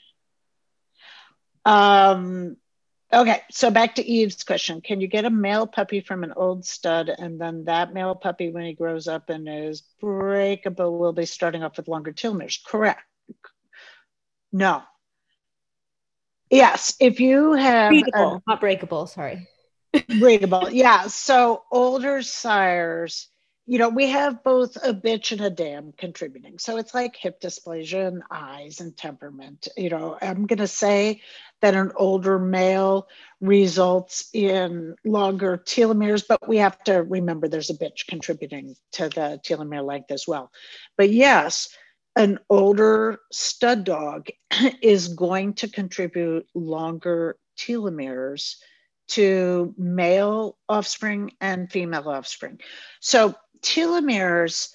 Um, okay, so back to Eve's question. Can you get a male puppy from an old stud, and then that male puppy, when he grows up and is breakable, will be starting off with longer telomeres? Correct. No. Yes, if you have breedable, a, not breakable, sorry. breedable, yeah. So older sires, you know, we have both a bitch and a dam contributing. So it's like hip dysplasia and eyes and temperament. You know, I'm going to say that an older male results in longer telomeres, but we have to remember there's a bitch contributing to the telomere length as well. But yes, an older stud dog is going to contribute longer telomeres to male offspring and female offspring. So telomeres,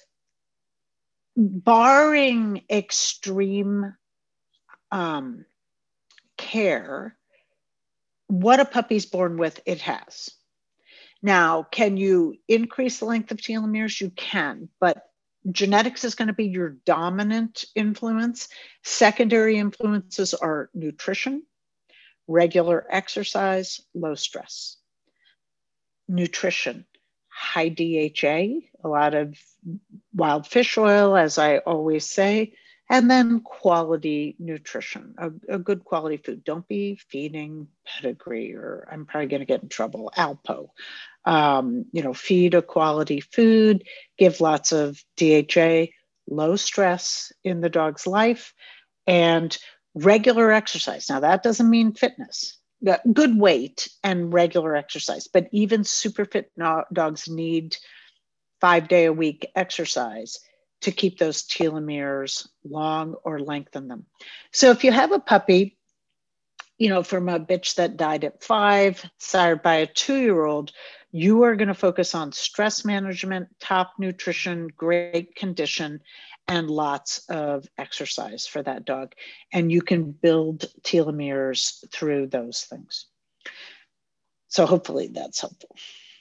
barring extreme um, care, what a puppy's born with, it has. Now, can you increase the length of telomeres? You can, but genetics is going to be your dominant influence. Secondary influences are nutrition, regular exercise, low stress. Nutrition, high D H A, a lot of wild fish oil, as I always say, and then quality nutrition, a, a good quality food. Don't be feeding pedigree, or I'm probably going to get in trouble, Alpo. Um, you know, feed a quality food, give lots of D H A, low stress in the dog's life, and regular exercise. Now, that doesn't mean fitness. Good weight and regular exercise, but even super fit dogs need five day a week exercise to keep those telomeres long or lengthen them. So if you have a puppy, you know, from a bitch that died at five, sired by a two-year-old, you are going to focus on stress management, top nutrition, great condition, and lots of exercise for that dog. And you can build telomeres through those things. So hopefully that's helpful.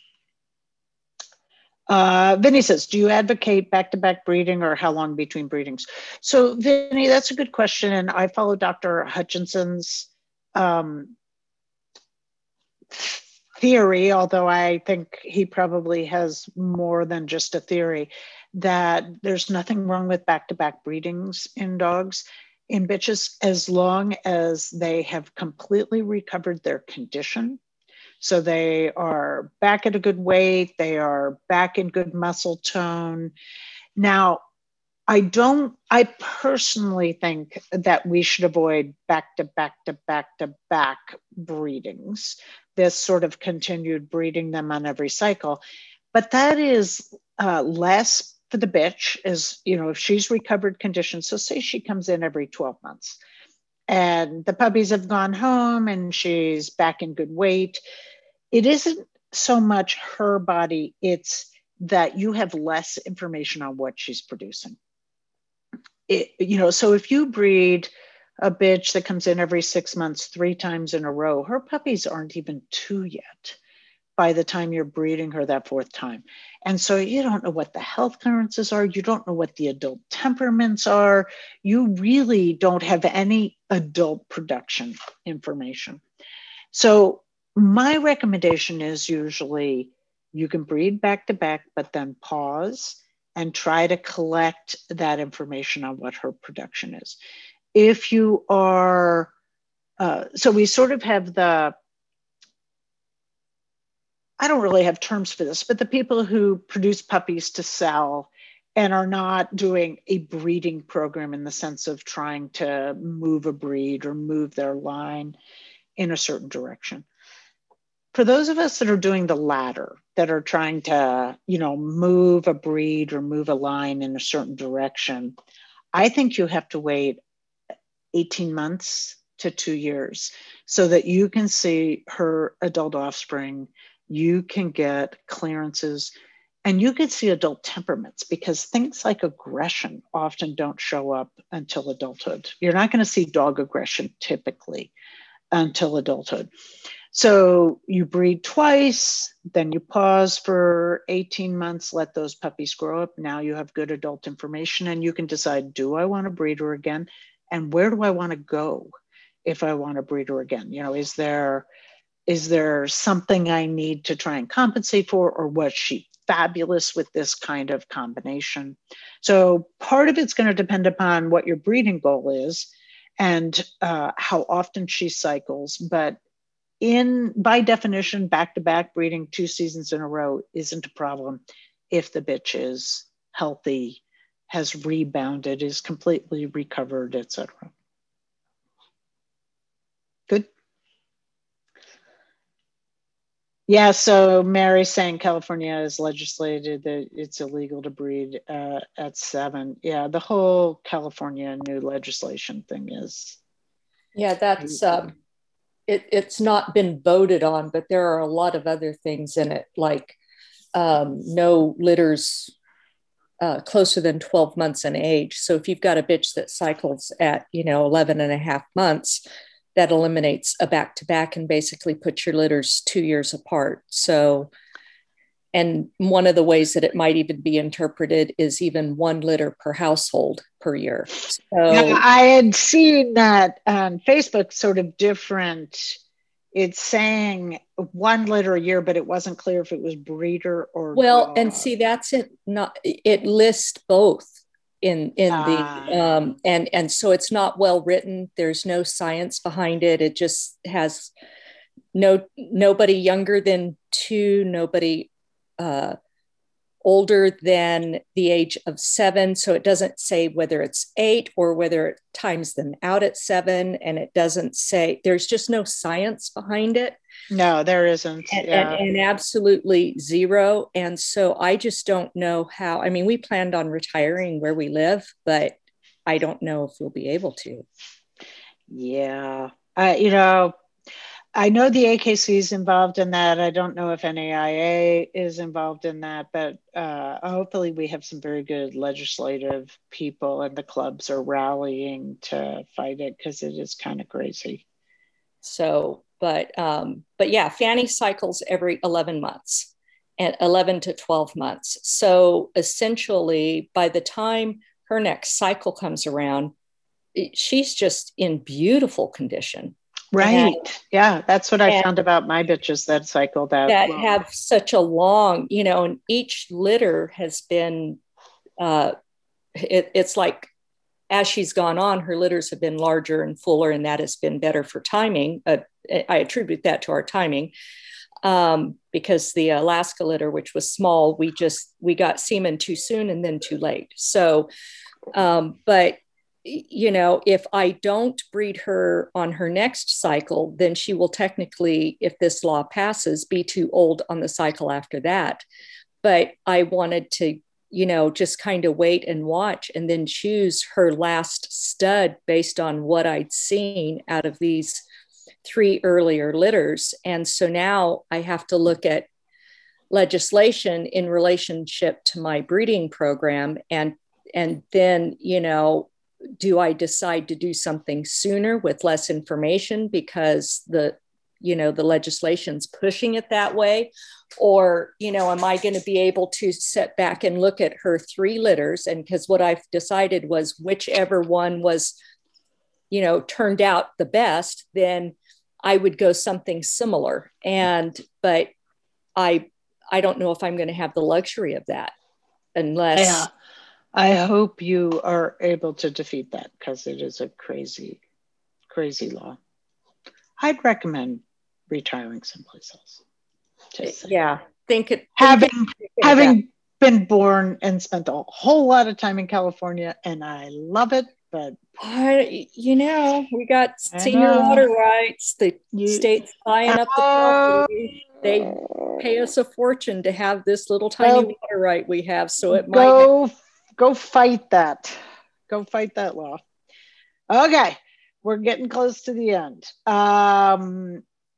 Uh, Vinny says, do you advocate back-to-back breeding, or how long between breedings? So Vinny, that's a good question. And I follow Doctor Hutchinson's um, theory, although I think he probably has more than just a theory, that there's nothing wrong with back-to-back breedings in dogs. In bitches, as long as they have completely recovered their condition. So they are back at a good weight, they are back in good muscle tone. Now, I don't, I personally think that we should avoid back to back to back to back breedings, this sort of continued breeding them on every cycle. But that is uh, less for the bitch, is, you know, if she's recovered condition. So say she comes in every twelve months and the puppies have gone home and she's back in good weight. It isn't so much her body, it's that you have less information on what she's producing. It, you know, so if you breed a bitch that comes in every six months, three times in a row, her puppies aren't even two yet by the time you're breeding her that fourth time. And so you don't know what the health clearances are. You don't know what the adult temperaments are. You really don't have any adult production information. So my recommendation is usually you can breed back to back, but then pause and try to collect that information on what her production is. If you are, uh, so we sort of have the, I don't really have terms for this, but the people who produce puppies to sell and are not doing a breeding program in the sense of trying to move a breed or move their line in a certain direction. For those of us that are doing the latter, that are trying to, you know, move a breed or move a line in a certain direction, I think you have to wait eighteen months to two years so that you can see her adult offspring, you can get clearances, and you can see adult temperaments, because things like aggression often don't show up until adulthood. You're not going to see dog aggression typically until adulthood. So you breed twice, then you pause for eighteen months, let those puppies grow up. Now you have good adult information and you can decide, do I want to breed her again? And where do I want to go if I want to breed her again? You know, is there, is there something I need to try and compensate for, or was she fabulous with this kind of combination? So part of it's going to depend upon what your breeding goal is and uh, how often she cycles. But in, by definition, back-to-back breeding two seasons in a row isn't a problem if the bitch is healthy, has rebounded, is completely recovered, et cetera. Good. Yeah, so Mary's saying California has legislated that it's illegal to breed uh, at seven. Yeah, the whole California new legislation thing is. Yeah, that's, um, it, it's not been voted on, but there are a lot of other things in it, like um, no litters uh, closer than twelve months in age. So if you've got a bitch that cycles at, you know, eleven and a half months, that eliminates a back-to-back and basically puts your litters two years apart. So, and one of the ways that it might even be interpreted is even one litter per household per year. So yeah, I had seen that on Facebook, sort of different. It's saying one litter a year, but it wasn't clear if it was breeder or well, dog. and see, that's it. Not it lists both. in in uh, the um and and so it's not well written. There's no science behind it. It just has no nobody younger than two, nobody uh older than the age of seven. So it doesn't say whether it's eight or whether it times them out at seven, and it doesn't say, there's just no science behind it. No, there isn't. And, yeah. and, and absolutely zero. And so I just don't know how. I mean, we planned on retiring where we live, but I don't know if we'll be able to. Yeah. Uh, you know, I know the A K C is involved in that. I don't know if N A I A is involved in that, but uh, hopefully we have some very good legislative people, and the clubs are rallying to fight it because it is kind of crazy. So, but um, but yeah, Fanny cycles every eleven months, and eleven to twelve months. So essentially, by the time her next cycle comes around, she's just in beautiful condition. Right. And, yeah, that's what I found about my bitches that cycled out. That long. have such a long, you know, and each litter has been, uh, it, it's like as she's gone on, her litters have been larger and fuller, and that has been better for timing. Uh, I attribute that to our timing um, because the Alaska litter, which was small, we just, we got semen too soon and then too late. So, um, but you know, if I don't breed her on her next cycle, then she will technically, if this law passes, be too old on the cycle after that. But I wanted to, you know, just kind of wait and watch and then choose her last stud based on what I'd seen out of these three earlier litters. And so now I have to look at legislation in relationship to my breeding program. And, and then, you know, do I decide to do something sooner with less information because the, you know, the legislation's pushing it that way? Or, you know, am I going to be able to sit back and look at her three litters? And because what I've decided was whichever one was, you know, turned out the best, then I would go something similar. And, but I, I don't know if I'm going to have the luxury of that unless... Yeah. I hope you are able to defeat that because it is a crazy, crazy law. I'd recommend retiring someplace else. Just yeah, think it. Think having it, having been born and spent a whole lot of time in California, and I love it, but I, you know, we got senior water rights. The you, state's buying up the property. They pay us a fortune to have this little tiny well, water right we have, so it go, might. Go fight that. Go fight that law. Okay, we're getting close to the end. Um,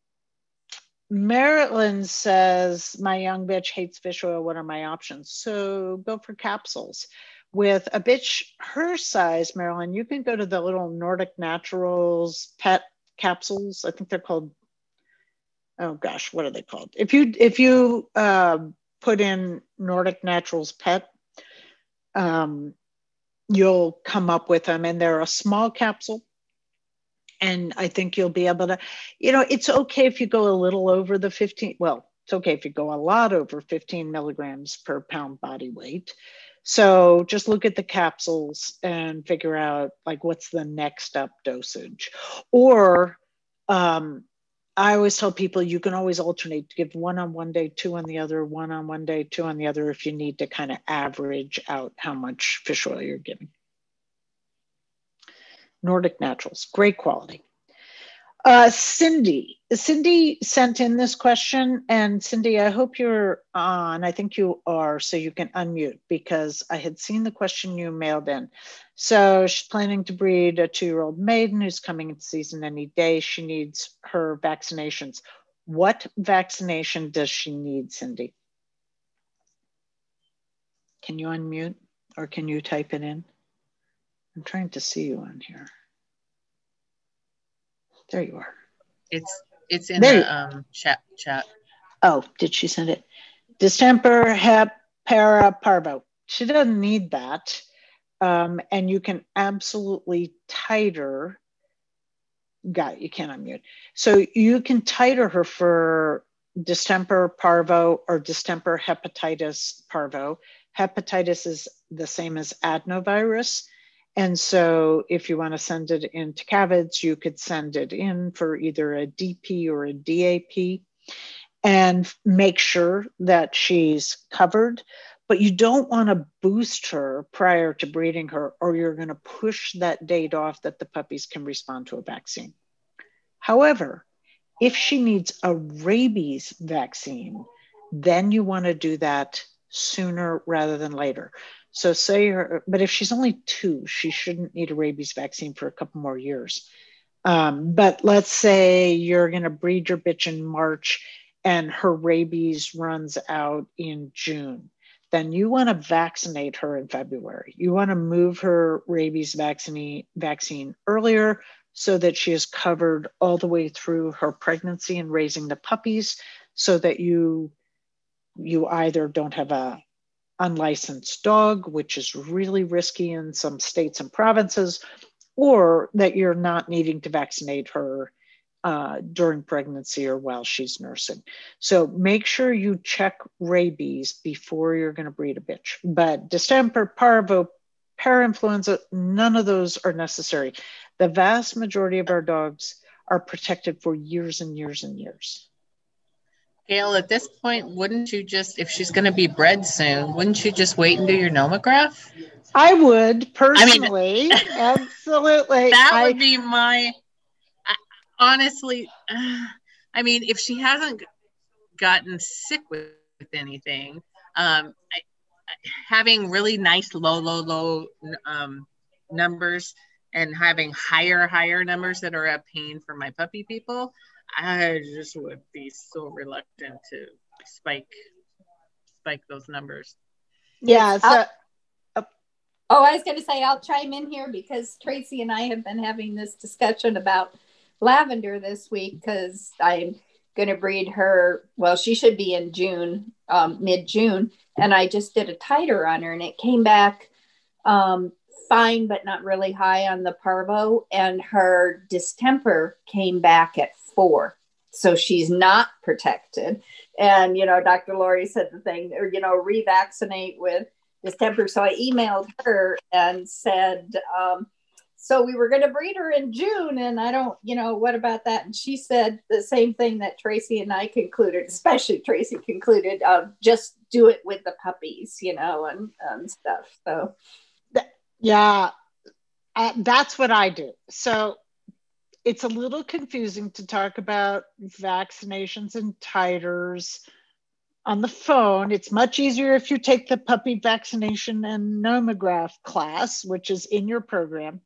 Marilyn says, my young bitch hates fish oil. What are my options? So go for capsules. With a bitch her size, Marilyn, you can go to the little Nordic Naturals pet capsules. I think they're called, oh gosh, what are they called? If you, if you uh, put in Nordic Naturals pet, Um, you'll come up with them, and they're a small capsule. And I think you'll be able to, you know, it's okay if you go a little over the fifteen, well, it's okay if you go a lot over fifteen milligrams per pound body weight. So just look at the capsules and figure out like what's the next up dosage. Or um, I always tell people you can always alternate, give one on one day, two on the other, one on one day, two on the other, if you need to kind of average out how much fish oil you're giving. Nordic Naturals, great quality. Uh, Cindy, Cindy sent in this question, and Cindy, I hope you're on. I think you are, so you can unmute, because I had seen the question you mailed in. So she's planning to breed a two-year-old maiden who's coming into season any day. She needs her vaccinations. What vaccination does she need, Cindy? Can you unmute, or can you type it in? I'm trying to see you on here. There you are. It's it's in there the um, chat chat. Oh, did she send it? Distemper, hep, para, parvo. She doesn't need that. Um, and you can absolutely titer. Got it, you can't unmute. So you can titer her for distemper parvo or distemper hepatitis parvo. Hepatitis is the same as adenovirus. And so if you want to send it into cavids, you could send it in for either a D P or a D A P, and make sure that she's covered. But you don't want to boost her prior to breeding her, or you're going to push that date off that the puppies can respond to a vaccine. However, if she needs a rabies vaccine, then you want to do that sooner rather than later. So say her, but if she's only two, she shouldn't need a rabies vaccine for a couple more years. Um, but let's say you're going to breed your bitch in March and her rabies runs out in June. Then you want to vaccinate her in February. You want to move her rabies vaccine, vaccine earlier so that she is covered all the way through her pregnancy and raising the puppies, so that you, you either don't have a unlicensed dog, which is really risky in some states and provinces, or that you're not needing to vaccinate her uh, during pregnancy or while she's nursing. So make sure you check rabies before you're going to breed a bitch. But distemper, parvo, parainfluenza, none of those are necessary. The vast majority of our dogs are protected for years and years and years. Gail, at this point, wouldn't you just, if she's going to be bred soon, wouldn't you just wait and do your nomograph? I would personally, I mean, absolutely. That I, would be my, I, honestly, uh, I mean, if she hasn't gotten sick with, with anything, um, I, I, having really nice low, low, low um, numbers and having higher, higher numbers that are a pain for my puppy people, I just would be so reluctant to spike spike those numbers. Yeah. So, oh, I was going to say, I'll chime in here because Tracy and I have been having this discussion about Lavender this week, because I'm going to breed her. Well, she should be in June, um, mid-June. And I just did a titer on her and it came back um, fine, but not really high on the parvo. And her distemper came back at four. So she's not protected. And, you know, Doctor Lori said the thing, or, you know, revaccinate with distemper. So I emailed her and said, um, so we were going to breed her in June. And I don't, you know, what about that? And she said the same thing that Tracy and I concluded, especially Tracy concluded, uh, just do it with the puppies, you know, and, and stuff. So, yeah, uh, that's what I do. So it's a little confusing to talk about vaccinations and titers on the phone. It's much easier if you take the puppy vaccination and nomograph class, which is in your program.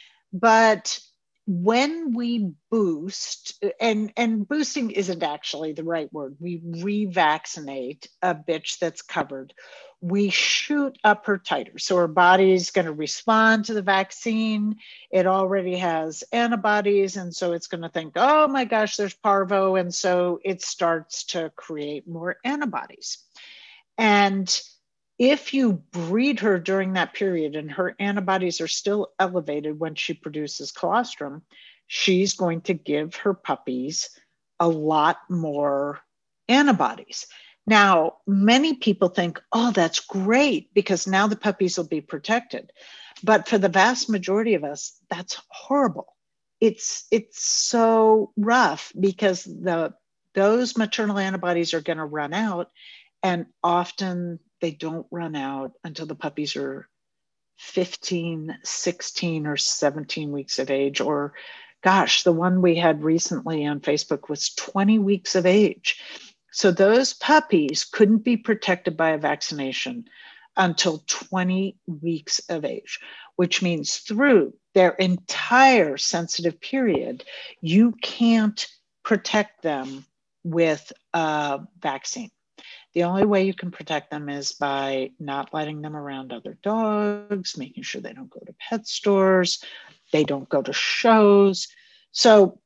But when we boost, and, and boosting isn't actually the right word, we revaccinate a bitch that's covered. We shoot up her titer. So her body is going to respond to the vaccine. It already has antibodies. And so it's going to think, oh my gosh, there's parvo. And so it starts to create more antibodies. And if you breed her during that period and her antibodies are still elevated when she produces colostrum, she's going to give her puppies a lot more antibodies. Now, many people think, oh, that's great because now the puppies will be protected. But for the vast majority of us, that's horrible. It's, it's so rough because the, those maternal antibodies are going to run out, and often they don't run out until the puppies are fifteen, sixteen, or seventeen weeks of age. Or gosh, the one we had recently on Facebook was twenty weeks of age. So those puppies couldn't be protected by a vaccination until twenty weeks of age, which means through their entire sensitive period, you can't protect them with a vaccine. The only way you can protect them is by not letting them around other dogs, making sure they don't go to pet stores, they don't go to shows. So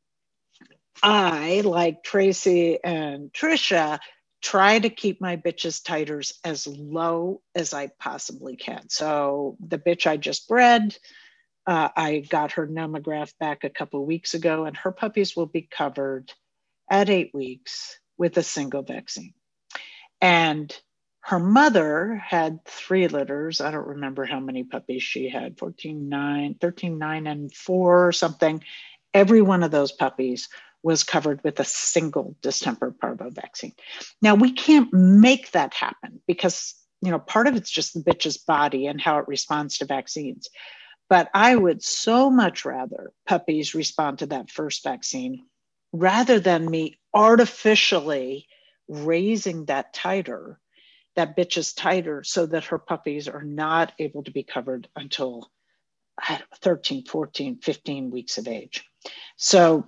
I, like Tracy and Trisha, try to keep my bitch's titers as low as I possibly can. So the bitch I just bred, uh, I got her nomograph back a couple of weeks ago, and her puppies will be covered at eight weeks with a single vaccine. And her mother had three litters. I don't remember how many puppies she had, fourteen, nine, thirteen, nine, and four or something. Every one of those puppies was covered with a single distemper parvo vaccine. Now, we can't make that happen because, you know, part of it's just the bitch's body and how it responds to vaccines. But I would so much rather puppies respond to that first vaccine rather than me artificially raising that titer, that bitch's titer, so that her puppies are not able to be covered until thirteen, fourteen, fifteen weeks of age. So,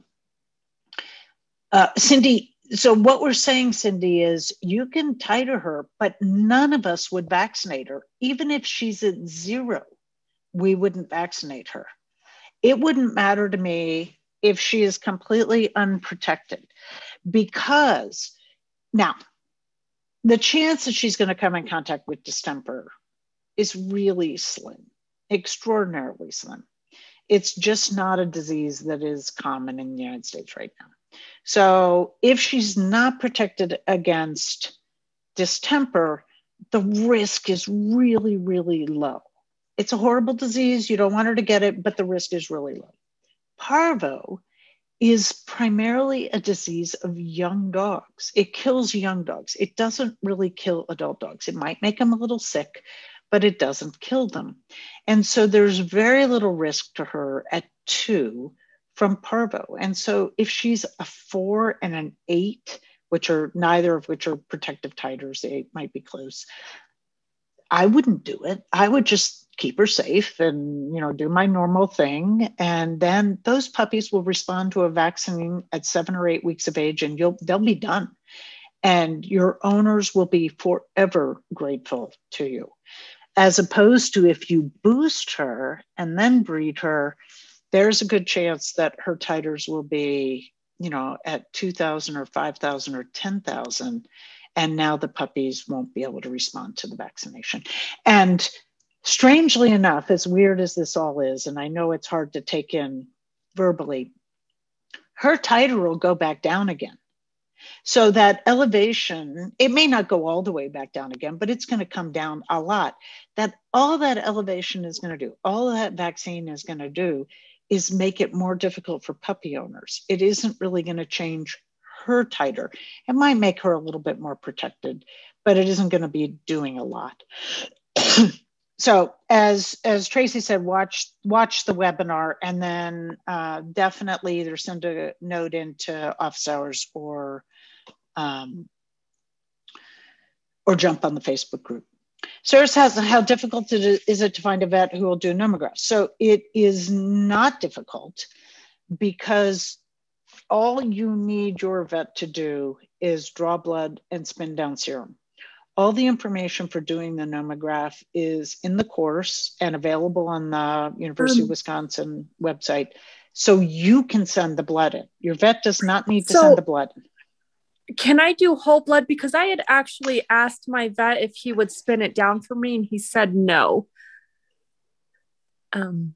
uh, Cindy, so what we're saying, Cindy, is you can titer her, but none of us would vaccinate her. Even if she's at zero, we wouldn't vaccinate her. It wouldn't matter to me if she is completely unprotected, because now, the chance that she's going to come in contact with distemper is really slim, extraordinarily slim. It's just not a disease that is common in the United States right now. So if she's not protected against distemper, the risk is really, really low. It's a horrible disease. You don't want her to get it, but the risk is really low. Parvo is primarily a disease of young dogs. It kills young dogs. It doesn't really kill adult dogs. It might make them a little sick, but it doesn't kill them. And so there's very little risk to her at two from parvo. And so if she's a four and an eight, which are neither of which are protective titers, they might be close, I wouldn't do it. I would just keep her safe and, you know, do my normal thing. And then those puppies will respond to a vaccine at seven or eight weeks of age, and you'll they'll be done. And your owners will be forever grateful to you. As opposed to if you boost her and then breed her, there's a good chance that her titers will be, you know, at two thousand or five thousand or ten thousand. And now the puppies won't be able to respond to the vaccination. And strangely enough, as weird as this all is, and I know it's hard to take in verbally, her titer will go back down again. So that elevation, it may not go all the way back down again, but it's going to come down a lot. That all that elevation is going to do, all that vaccine is going to do is make it more difficult for puppy owners. It isn't really going to change her titer. It might make her a little bit more protected, but it isn't going to be doing a lot. So as as Tracy said, watch watch the webinar, and then uh, definitely either send a note into office hours or um, or jump on the Facebook group. Sarah says, how difficult is it to find a vet who will do nomographs? So it is not difficult, because all you need your vet to do is draw blood and spin down serum. All the information for doing the nomograph is in the course and available on the University um, of Wisconsin website. So you can send the blood in. Your vet does not need to so, send the blood in. Can I do whole blood? Because I had actually asked my vet if he would spin it down for me, and he said no. Um.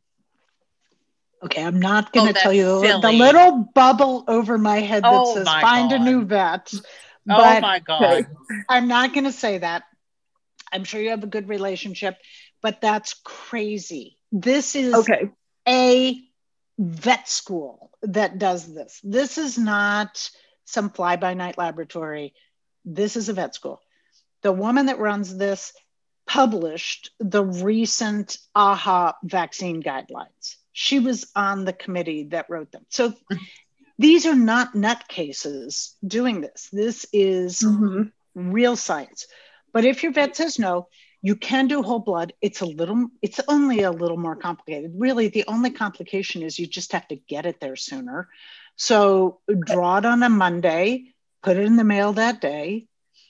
Okay, I'm not going to Oh, tell you the, that's the silly. little bubble over my head that Oh says my find a God. new vet. Oh But my God. I'm not going to say that. I'm sure you have a good relationship, but that's crazy. This is Okay. a vet school that does this. This is not some fly-by-night laboratory. This is a vet school. The woman that runs this published the recent A H A vaccine guidelines. She was on the committee that wrote them. So these are not nutcases doing this. This is Mm-hmm. real science. But if your vet says no, you can do whole blood. It's a little, it's only a little more complicated. Really, the only complication is you just have to get it there sooner. So draw it on a Monday, put it in the mail that day.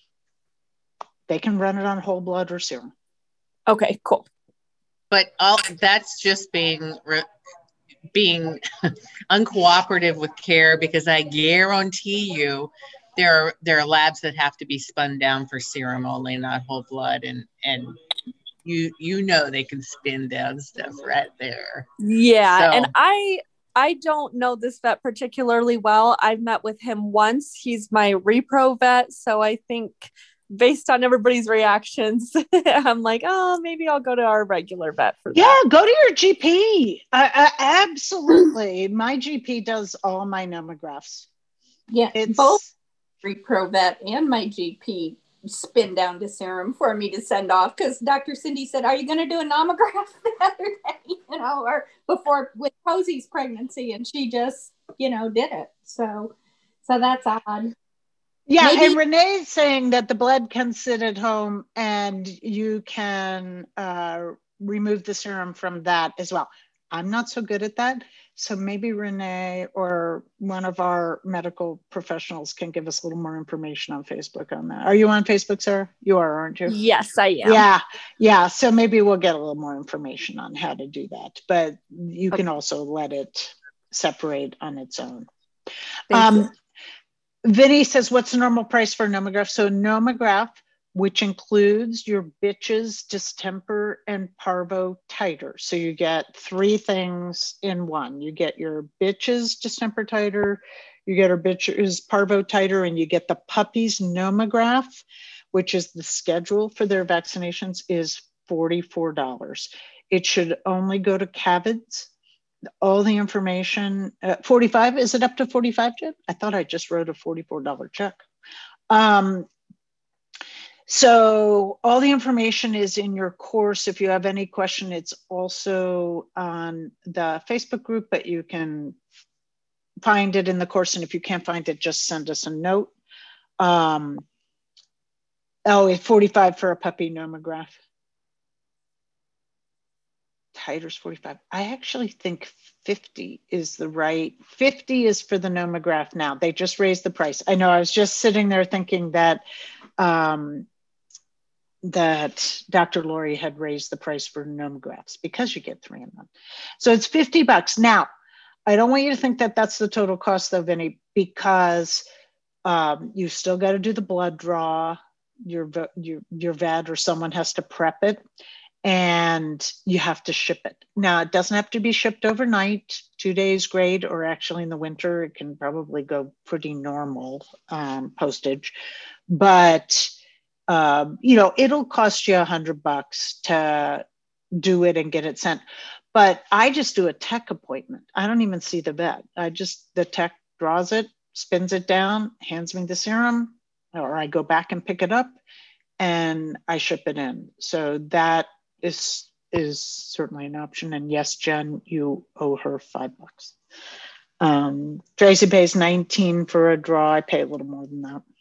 They can run it on whole blood or serum. Okay, cool. But all that's just being re- being uncooperative with care, because I guarantee you there are there are labs that have to be spun down for serum only, not whole blood, and and you you know they can spin down stuff right there. Yeah, So, and I I don't know this vet particularly well. I've met with him once. He's my repro vet, so I think based on everybody's reactions, I'm like, oh, maybe I'll go to our regular vet for yeah, that. Yeah, go to your G P. Uh, uh, absolutely. My G P does all my nomographs. Yeah, it's both repro vet and my G P spin down to serum for me to send off, because Doctor Cindy said, are you going to do a nomograph the other day, you know, or before with Posey's pregnancy, and she just, you know, did it. So, so that's odd. Yeah, Maybe- and Renee's saying that the blood can sit at home and you can uh, remove the serum from that as well. I'm not so good at that. So maybe Renee or one of our medical professionals can give us a little more information on Facebook on that. Are you on Facebook, Sarah? You are, aren't you? Yes, I am. Yeah, yeah. So maybe we'll get a little more information on how to do that. But you can also let it separate on its own. Thank um, you. Vinny says, what's the normal price for a nomograph? So a nomograph, which includes your bitch's distemper and parvo titer. So you get three things in one. You get your bitch's distemper titer, you get her bitch's parvo titer, and you get the puppy's nomograph, which is the schedule for their vaccinations, is forty-four dollars. It should only go to CAVIDS. All the information, uh, forty-five, is it up to forty-five, Jim? I thought I just wrote a forty-four dollars check. Um, so all the information is in your course. If you have any question, it's also on the Facebook group, but you can find it in the course. And if you can't find it, just send us a note. Um, oh, it's forty-five for a puppy nomograph. Titer's forty-five. I actually think fifty is the right, fifty is for the nomograph now. They just raised the price. I know, I was just sitting there thinking that um, that Doctor Lori had raised the price for nomographs because you get three in them. So it's fifty bucks. Now, I don't want you to think that that's the total cost though, Vinny, because um, you still got to do the blood draw. Your, your, your vet or someone has to prep it, and you have to ship it. Now, it doesn't have to be shipped overnight, two days great, or actually in the winter, it can probably go pretty normal um, postage. But, um, you know, it'll cost you a hundred bucks to do it and get it sent. But I just do a tech appointment. I don't even see the vet. I just, the tech draws it, spins it down, hands me the serum, or I go back and pick it up and I ship it in. So that is is certainly an option. And yes, Jen, you owe her five bucks. Um, Tracy pays nineteen for a draw. I pay a little more than that.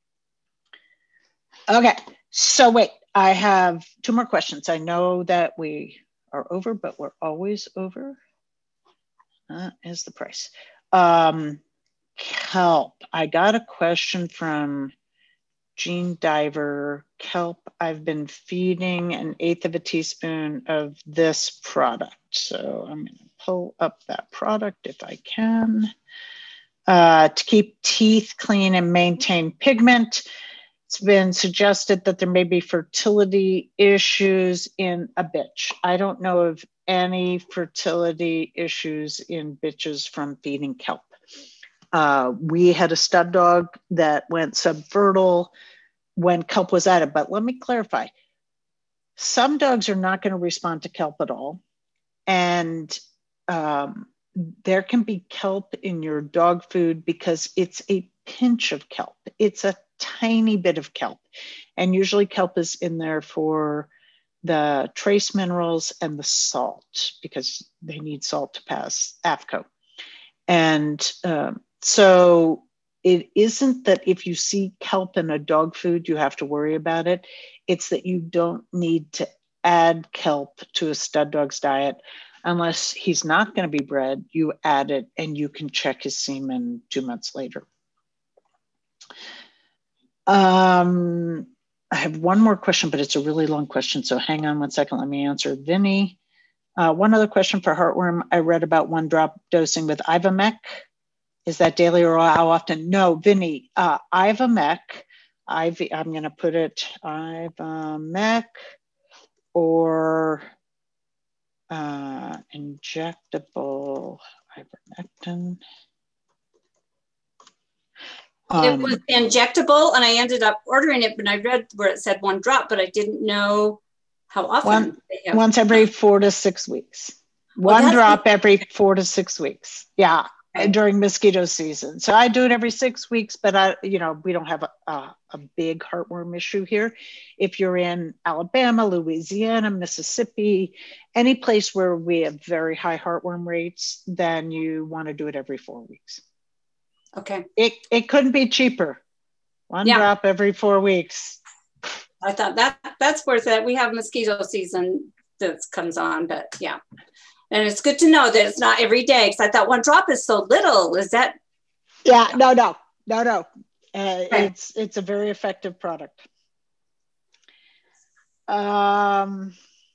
Okay, so wait, I have two more questions. I know that we are over, but we're always over. That is the price. Um, kelp, I got a question from Jean Diver. Kelp, I've been feeding an eighth of a teaspoon of this product. So I'm going to pull up that product if I can. uh, to keep teeth clean and maintain pigment. It's been suggested that there may be fertility issues in a bitch. I don't know of any fertility issues in bitches from feeding kelp. Uh, we had a stud dog that went subfertile when kelp was added, but let me clarify. Some dogs are not going to respond to kelp at all. And um, there can be kelp in your dog food because it's a pinch of kelp. It's a tiny bit of kelp. And usually kelp is in there for the trace minerals and the salt because they need salt to pass A F C O. And um, so it isn't that if you see kelp in a dog food, you have to worry about it. It's that you don't need to add kelp to a stud dog's diet unless he's not going to be bred. You add it and you can check his semen two months later. Um, I have one more question, but it's a really long question. So hang on one second. Let me answer Vinny. Uh, one other question for heartworm. I read about one drop dosing with Ivamec. Is that daily or how often? No, Vinny, uh, Ivamec, I V, I'm going to put it Ivamec or uh, injectable ivermectin. Um, it was injectable, and I ended up ordering it, but I read where it said one drop, but I didn't know how often. One, they have. Once every four to six weeks. One well, drop every four to six weeks. Yeah, okay. During mosquito season. So I do it every six weeks, but I, you know, we don't have a, a, a big heartworm issue here. If you're in Alabama, Louisiana, Mississippi, any place where we have very high heartworm rates, then you want to do it every four weeks. Okay. It it couldn't be cheaper. One yeah. drop every four weeks. I thought that that's worth it. We have mosquito season that comes on, but yeah. And it's good to know that it's not every day because I thought one drop is so little. Is that? Yeah, no, no, no, no. Uh, okay. It's it's a very effective product. Um,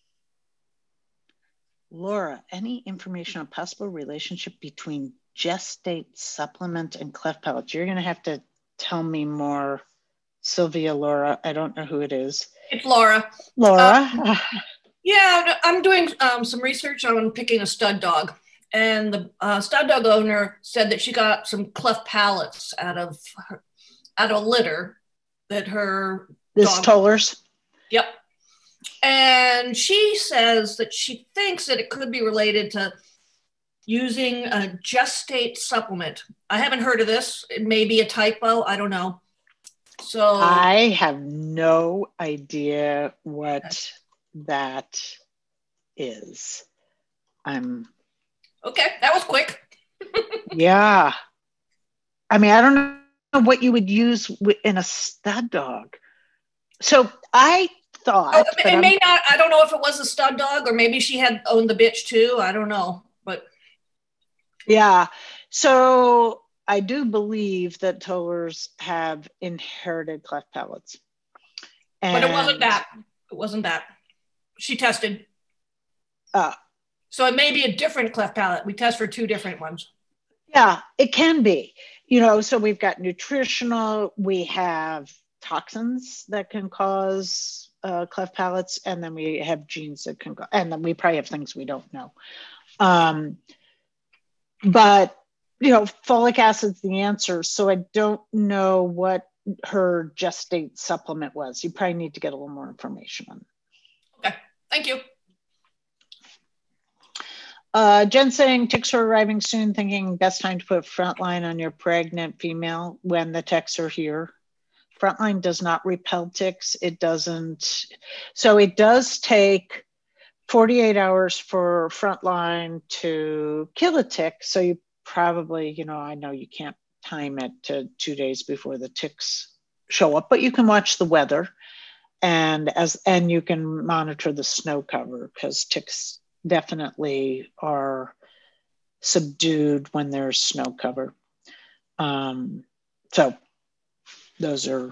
Laura, any information on possible relationship between gestate supplement and cleft palates? You're going to have to tell me more, Sylvia, Laura. I don't know who it is. It's Laura. Laura. Uh, yeah, I'm doing um, some research on picking a stud dog. And the uh, stud dog owner said that she got some cleft palates out of her, out of a litter that her This dog... Tollers? Yep. And she says that she thinks that it could be related to using a gestate supplement. I haven't heard of this. It may be a typo. I don't know. So I have no idea what that is. I'm okay. That was quick. Yeah. I mean, I don't know what you would use in a stud dog. So I thought oh, it may I'm, not. I don't know if it was a stud dog or maybe she had owned the bitch too. I don't know, but. Yeah, so I do believe that Tollers have inherited cleft palates. And but it wasn't that. It wasn't that. She tested. Uh, so it may be a different cleft palate. We test for two different ones. Yeah, it can be. You know, so we've got nutritional, we have toxins that can cause uh, cleft palates, and then we have genes that can go, and then we probably have things we don't know. Um, But, you know, folic acid's the answer. So I don't know what her gestate supplement was. You probably need to get a little more information on it. Okay, thank you. Uh, Jen saying ticks are arriving soon, thinking best time to put Frontline on your pregnant female when the ticks are here. Frontline does not repel ticks. It doesn't. So it does take forty-eight hours for Frontline to kill a tick. So you probably, you know, I know you can't time it to two days before the ticks show up, but you can watch the weather and as and you can monitor the snow cover because ticks definitely are subdued when there's snow cover. Um, so those are,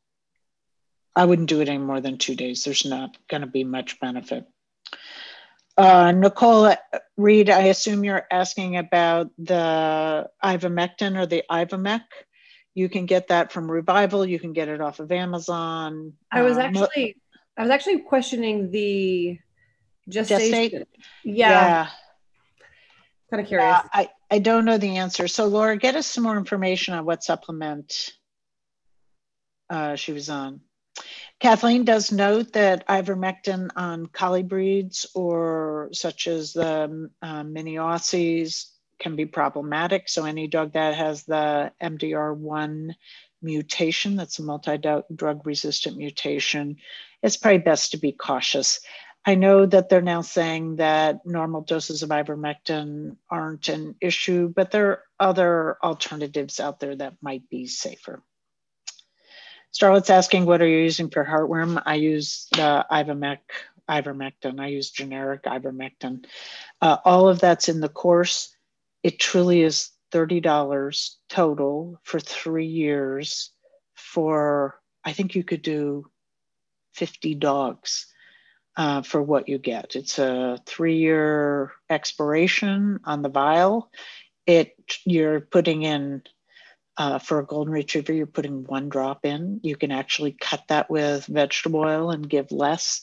I wouldn't do it any more than two days. There's not going to be much benefit. Uh, Nicole Reed, I assume you're asking about the ivermectin or the Ivomec. You can get that from Revival. You can get it off of Amazon. I was Uh, actually, I was actually questioning the gestation. Gestate? Yeah. Yeah. Kind of curious. Uh, I, I don't know the answer. So Laura, get us some more information on what supplement uh, she was on. Kathleen does note that ivermectin on collie breeds or such as the uh, mini Aussies can be problematic. So any dog that has the M D R one mutation, that's a multi-drug resistant mutation, it's probably best to be cautious. I know that they're now saying that normal doses of ivermectin aren't an issue, but there are other alternatives out there that might be safer. Starlet's asking, what are you using for heartworm? I use the Ivomec, ivermectin. I use generic ivermectin. Uh, all of that's in the course. It truly is thirty dollars total for three years for, I think you could do fifty dogs uh, for what you get. It's a three-year expiration on the vial. It, you're putting in Uh, for a golden retriever, you're putting one drop in. You can actually cut that with vegetable oil and give less.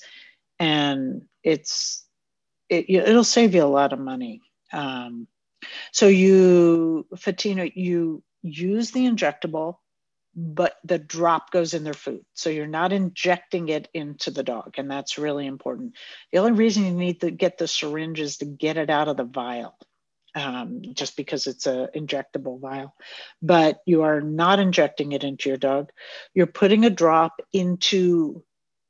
And it's, it, it'll save you a lot of money. Um, so you, Fatina, you use the injectable, but the drop goes in their food. So you're not injecting it into the dog. And that's really important. The only reason you need to get the syringe is to get it out of the vial. Um, just because it's an injectable vial, but you are not injecting it into your dog. You're putting a drop into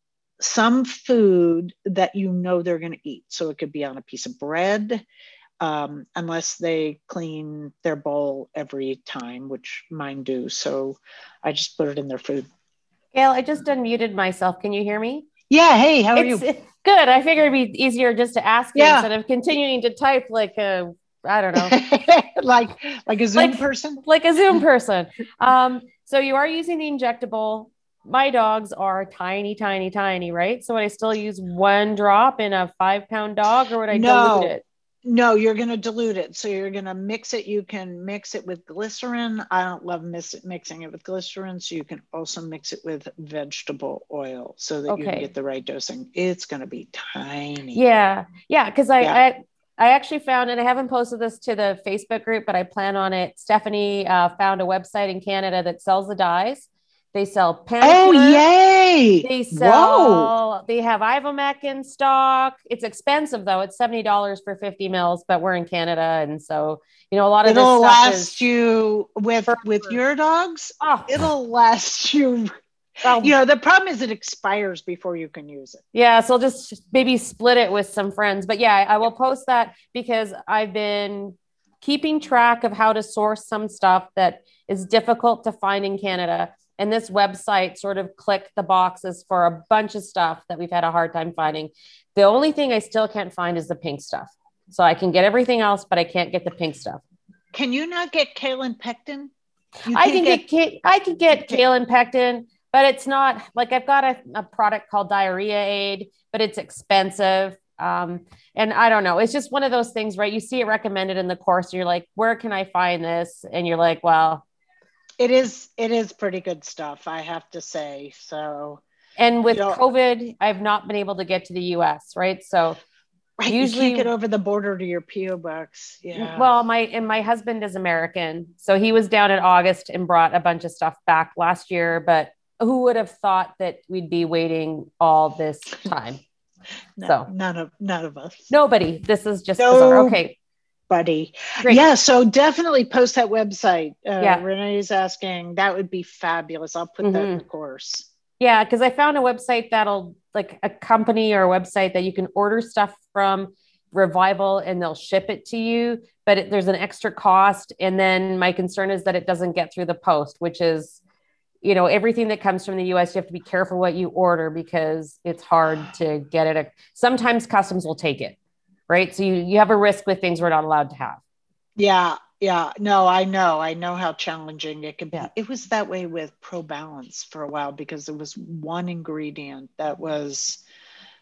some food that you know they're going to eat. So it could be on a piece of bread, um, unless they clean their bowl every time, which mine do. So I just put it in their food. Gail, I just unmuted myself. Can you hear me? Yeah. Hey, how are it's, you? Good. I figured it'd be easier just to ask you yeah. instead of continuing to type like a I don't know, like like a Zoom like, person, like a Zoom person. Um, so you are using the injectable. My dogs are tiny, tiny, tiny, right? So would I still use one drop in a five pound dog, or would I no, dilute it? No, you're going to dilute it. So you're going to mix it. You can mix it with glycerin. I don't love mix, mixing it with glycerin. So you can also mix it with vegetable oil so that okay. you can get the right dosing. It's going to be tiny. Yeah. Yeah. Cause I, yeah. I, I actually found, and I haven't posted this to the Facebook group, but I plan on it. Stephanie uh, found a website in Canada that sells the dyes. They sell Panicure. Oh, yay. They sell, Whoa. They have Ivomec in stock. It's expensive though. It's seventy dollars for fifty mils, but we're in Canada. And so, you know, a lot of it'll this stuff last is you with, forever. with your dogs. Oh. It'll last you. Well, you know, the problem is it expires before you can use it. Yeah. So I'll just maybe split it with some friends, but yeah, I will post that because I've been keeping track of how to source some stuff that is difficult to find in Canada. And this website sort of clicked the boxes for a bunch of stuff that we've had a hard time finding. The only thing I still can't find is the pink stuff. So I can get everything else, but I can't get the pink stuff. Can you not get Kalen Pectin? I can get, get I can get Kalen Pectin. But it's not like I've got a, a product called Diarrhea Aid, but it's expensive. Um, and I don't know. It's just one of those things, right? You see it recommended in the course. And you're like, where can I find this? And you're like, well, it is, it is pretty good stuff, I have to say. So, and with you know, COVID, I've not been able to get to the U S, right? So right, usually you can't get over the border to your P O box. Yeah. Well, my, and my husband is American. So he was down in August and brought a bunch of stuff back last year, but who would have thought that we'd be waiting all this time? no, so none of none of us. Nobody. This is just no, bizarre. Okay, buddy. Great. Yeah. So definitely post that website. Uh, yeah. Renee's asking. That would be fabulous. I'll put mm-hmm. that in the course. Yeah, because I found a website that'll like a company or a website that you can order stuff from Revival and they'll ship it to you, but it, there's an extra cost. And then my concern is that it doesn't get through the post, which is, you know, everything that comes from the U S, you have to be careful what you order because it's hard to get it. Sometimes customs will take it, right? So you, you have a risk with things we're not allowed to have. Yeah. Yeah. No, I know. I know how challenging it can be. Yeah. It was that way with Pro Balance for a while because there was one ingredient that was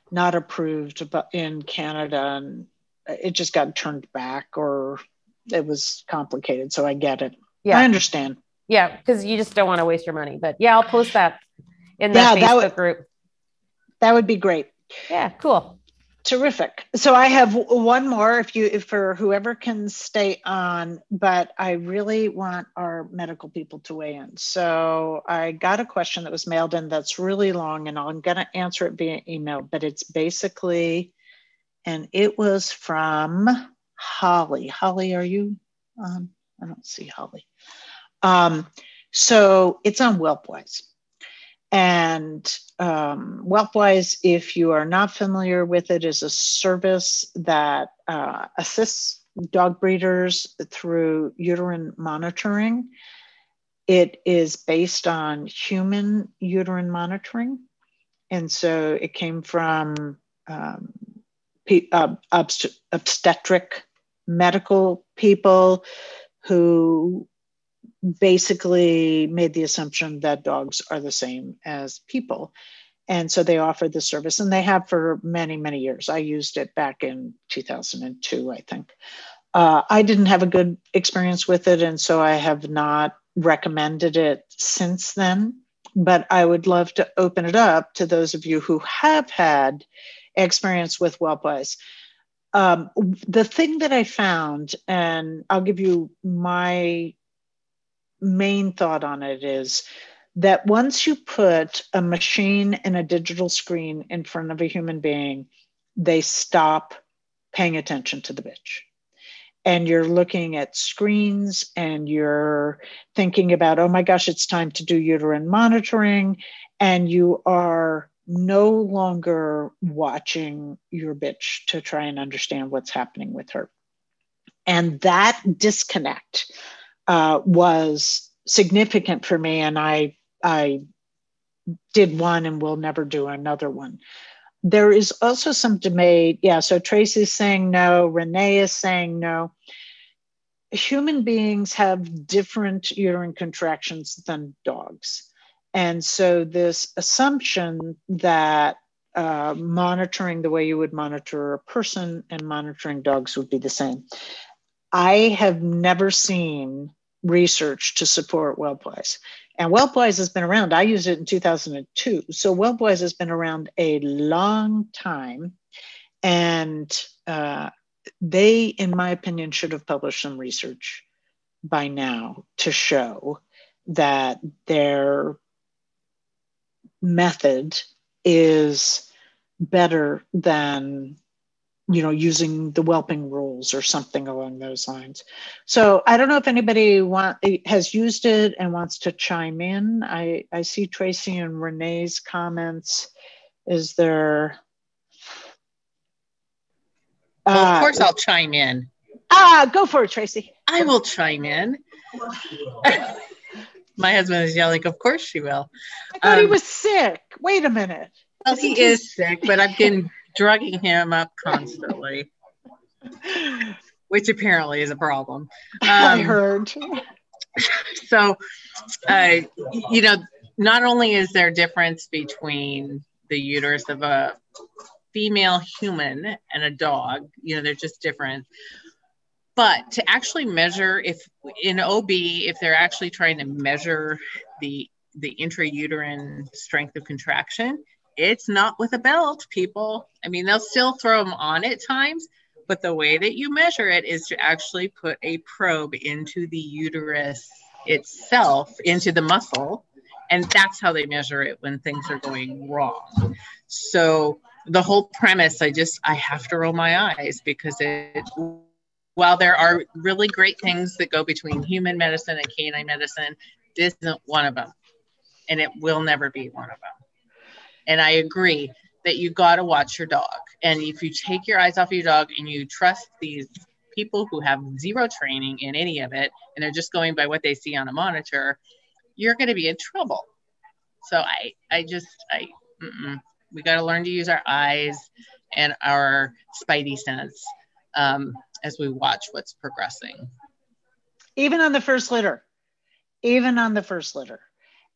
not approved but in Canada, and it just got turned back, or it was complicated. So I get it. Yeah. I understand. Yeah, because you just don't want to waste your money. But yeah, I'll post that in the Yeah, that Facebook would- group. That would be great. Yeah, cool. Terrific. So I have one more if you, if for whoever can stay on, but I really want our medical people to weigh in. So I got a question that was mailed in that's really long, and I'm going to answer it via email, but it's basically, and it was from Holly. Holly, are you on? I don't see Holly. Um, so it's on WhelpWise. And um, WhelpWise, if you are not familiar with it, is a service that uh, assists dog breeders through uterine monitoring. It is based on human uterine monitoring. And so it came from um, uh, obst- obstetric medical people who basically made the assumption that dogs are the same as people. And so they offered the service, and they have for many, many years. I used it back in two thousand two, I think. Uh, I didn't have a good experience with it, and so I have not recommended it since then. But I would love to open it up to those of you who have had experience with WhelpWise. Um, the thing that I found, and I'll give you my main thought on it, is that once you put a machine and a digital screen in front of a human being, they stop paying attention to the bitch. And you're looking at screens and you're thinking about, oh my gosh, it's time to do uterine monitoring. And you are no longer watching your bitch to try and understand what's happening with her. And that disconnect Uh, was significant for me, and I I did one and will never do another one. There is also some debate. Yeah, so Tracy's saying no, Renee is saying no. Human beings have different uterine contractions than dogs. And so this assumption that uh, monitoring the way you would monitor a person and monitoring dogs would be the same. I have never seen research to support WhelpWise. And WhelpWise has been around. I used it in two thousand two. So WhelpWise has been around a long time. And uh, they, in my opinion, should have published some research by now to show that their method is better than, you know, using the whelping rules or something along those lines. So I don't know if anybody want, has used it and wants to chime in. I, I see Tracy and Renee's comments. Is there? Well, of uh, course I'll chime in. Ah, go for it, Tracy. I will chime in. My husband is yelling, of course she will. I thought um, he was sick. Wait a minute. Well, he is sick, but I've been drugging him up constantly, which apparently is a problem. Um, I heard. So, uh, you know, not only is there a difference between the uterus of a female human and a dog, you know, they're just different. But to actually measure, if in O B, if they're actually trying to measure the the intrauterine strength of contraction, it's not with a belt, people. I mean, they'll still throw them on at times, but the way that you measure it is to actually put a probe into the uterus itself, into the muscle, and that's how they measure it when things are going wrong. So the whole premise, I just, I have to roll my eyes, because it, while there are really great things that go between human medicine and canine medicine, this isn't one of them, and it will never be one of them. And I agree that you got to watch your dog. And if you take your eyes off your dog and you trust these people who have zero training in any of it, and they're just going by what they see on a monitor, you're going to be in trouble. So I, I just, I, mm-mm. we got to learn to use our eyes and our spidey sense um, as we watch what's progressing. Even on the first litter, even on the first litter.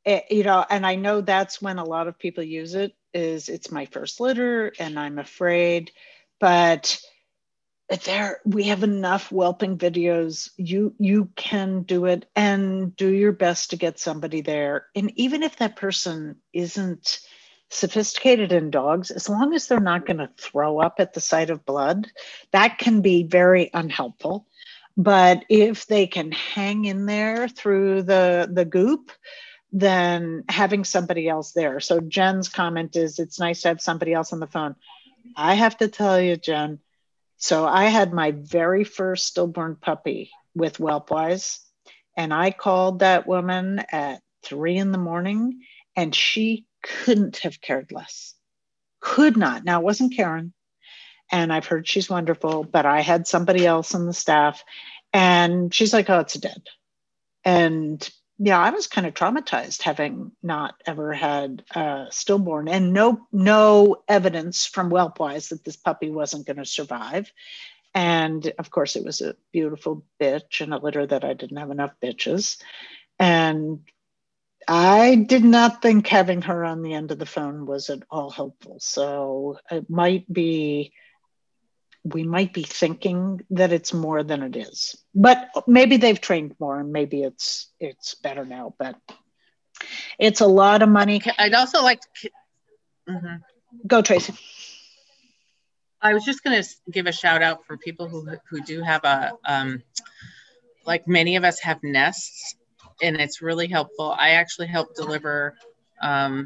it, you know, and I know that's when a lot of people use it, is it's my first litter and I'm afraid, but there we have enough whelping videos. You you can do it, and do your best to get somebody there. And even if that person isn't sophisticated in dogs, as long as they're not going to throw up at the sight of blood, that can be very unhelpful. But if they can hang in there through the the goop, then having somebody else there. So Jen's comment is, it's nice to have somebody else on the phone. I have to tell you, Jen, so I had my very first stillborn puppy with Whelpwise, and I called that woman at three in the morning, and she couldn't have cared less. Could not. Now, it wasn't Karen, and I've heard she's wonderful, but I had somebody else on the staff, and she's like, oh, it's dead. And yeah, I was kind of traumatized, having not ever had uh, stillborn, and no no evidence from Whelpwise that this puppy wasn't going to survive. And of course, it was a beautiful bitch in a litter that I didn't have enough bitches. And I did not think having her on the end of the phone was at all helpful. So it might be, we might be thinking that it's more than it is, but maybe they've trained more and maybe it's it's better now, but it's a lot of money. I'd also like to mm-hmm. Go, Tracy. I was just going to give a shout out for people who who do have a um like many of us have nests, and it's really helpful. I actually helped deliver um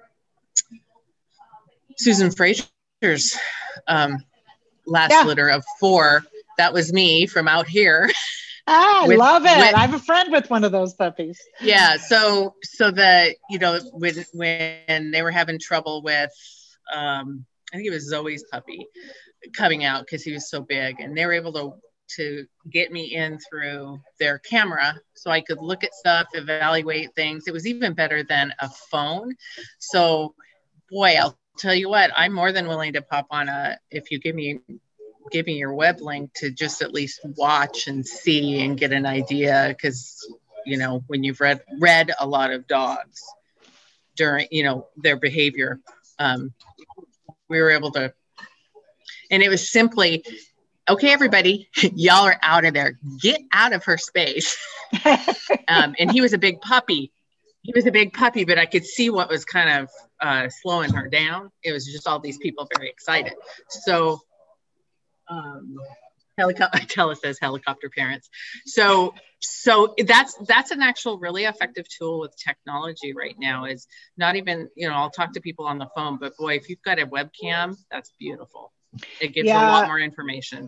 Susan Fraser's um last yeah. litter of four. That was me from out here. Ah, I with, love it. with, I have a friend with one of those puppies. Yeah. So, so the, you know, when, when they were having trouble with, um, I think it was Zoe's puppy coming out because he was so big, and they were able to, to get me in through their camera so I could look at stuff, evaluate things. It was even better than a phone. So boy, I'll tell you what, I'm more than willing to pop on a, if you give me give me your web link to just at least watch and see and get an idea, because you know, when you've read read a lot of dogs during, you know, their behavior, um we were able to, and it was simply, okay, everybody, y'all are out of there, get out of her space. um and he was a big puppy he was a big puppy but I could see what was kind of uh, slowing her down. It was just all these people very excited. So, um, helicopter, I tell us as helicopter parents. So, so that's, that's an actual really effective tool with technology right now, is not even, you know, I'll talk to people on the phone, but boy, if you've got a webcam, that's beautiful. It gives yeah, a lot more information.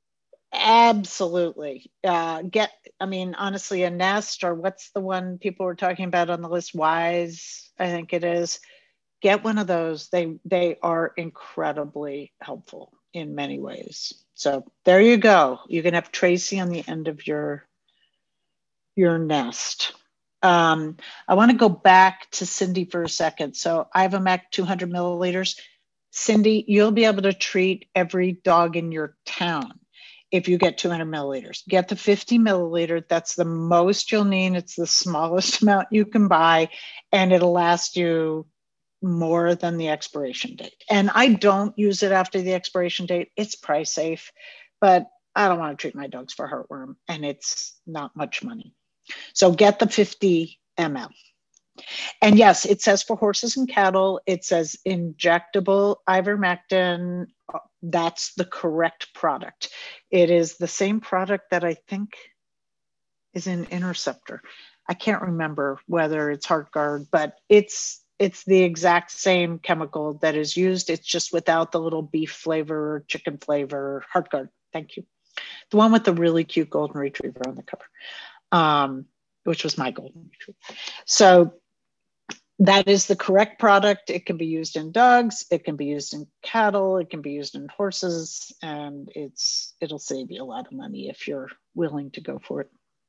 Absolutely. Uh, get, I mean, honestly, a Nest, or what's the one people were talking about on the list? Wise, I think it is. Get one of those. They they are incredibly helpful in many ways. So there you go. You can have Tracy on the end of your your nest. Um, I want to go back to Cindy for a second. So Ivamac two hundred milliliters. Cindy, you'll be able to treat every dog in your town if you get two hundred milliliters. Get the fifty milliliter. That's the most you'll need. It's the smallest amount you can buy, and it'll last you more than the expiration date. And I don't use it after the expiration date. It's price safe, but I don't want to treat my dogs for heartworm, and it's not much money. So get the fifty milliliters. And yes, it says for horses and cattle, it says injectable ivermectin. That's the correct product. It is the same product that I think is in Interceptor. I can't remember whether it's HeartGuard, but it's it's the exact same chemical that is used. It's just without the little beef flavor, or chicken flavor. HeartGuard, thank you. The one with the really cute golden retriever on the cover, um, which was my golden retriever. So that is the correct product. It can be used in dogs, it can be used in cattle, it can be used in horses, and it's it'll save you a lot of money if you're willing to go for it.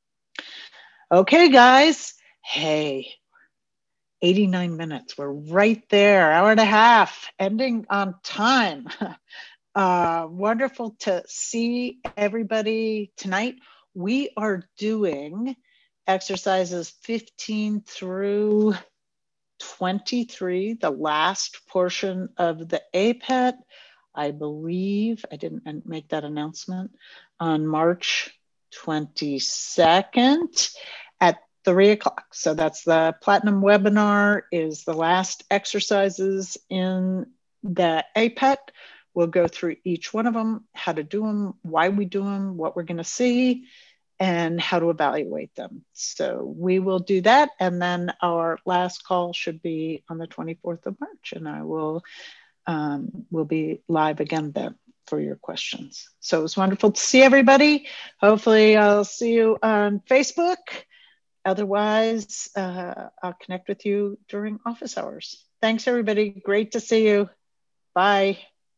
Okay, guys. Hey, eighty-nine minutes. We're right there, hour and a half, ending on time. Uh, wonderful to see everybody tonight. We are doing exercises fifteen through twenty-three, the last portion of the A P E T, I believe, I didn't make that announcement, on March twenty-second at three o'clock. So that's the Platinum webinar, is the last exercises in the A P E T. We'll go through each one of them, how to do them, why we do them, what we're going to see, and how to evaluate them. So we will do that. And then our last call should be on the twenty-fourth of March, and I will um, will be live again then for your questions. So it was wonderful to see everybody. Hopefully I'll see you on Facebook. Otherwise, uh, I'll connect with you during office hours. Thanks, everybody. Great to see you. Bye.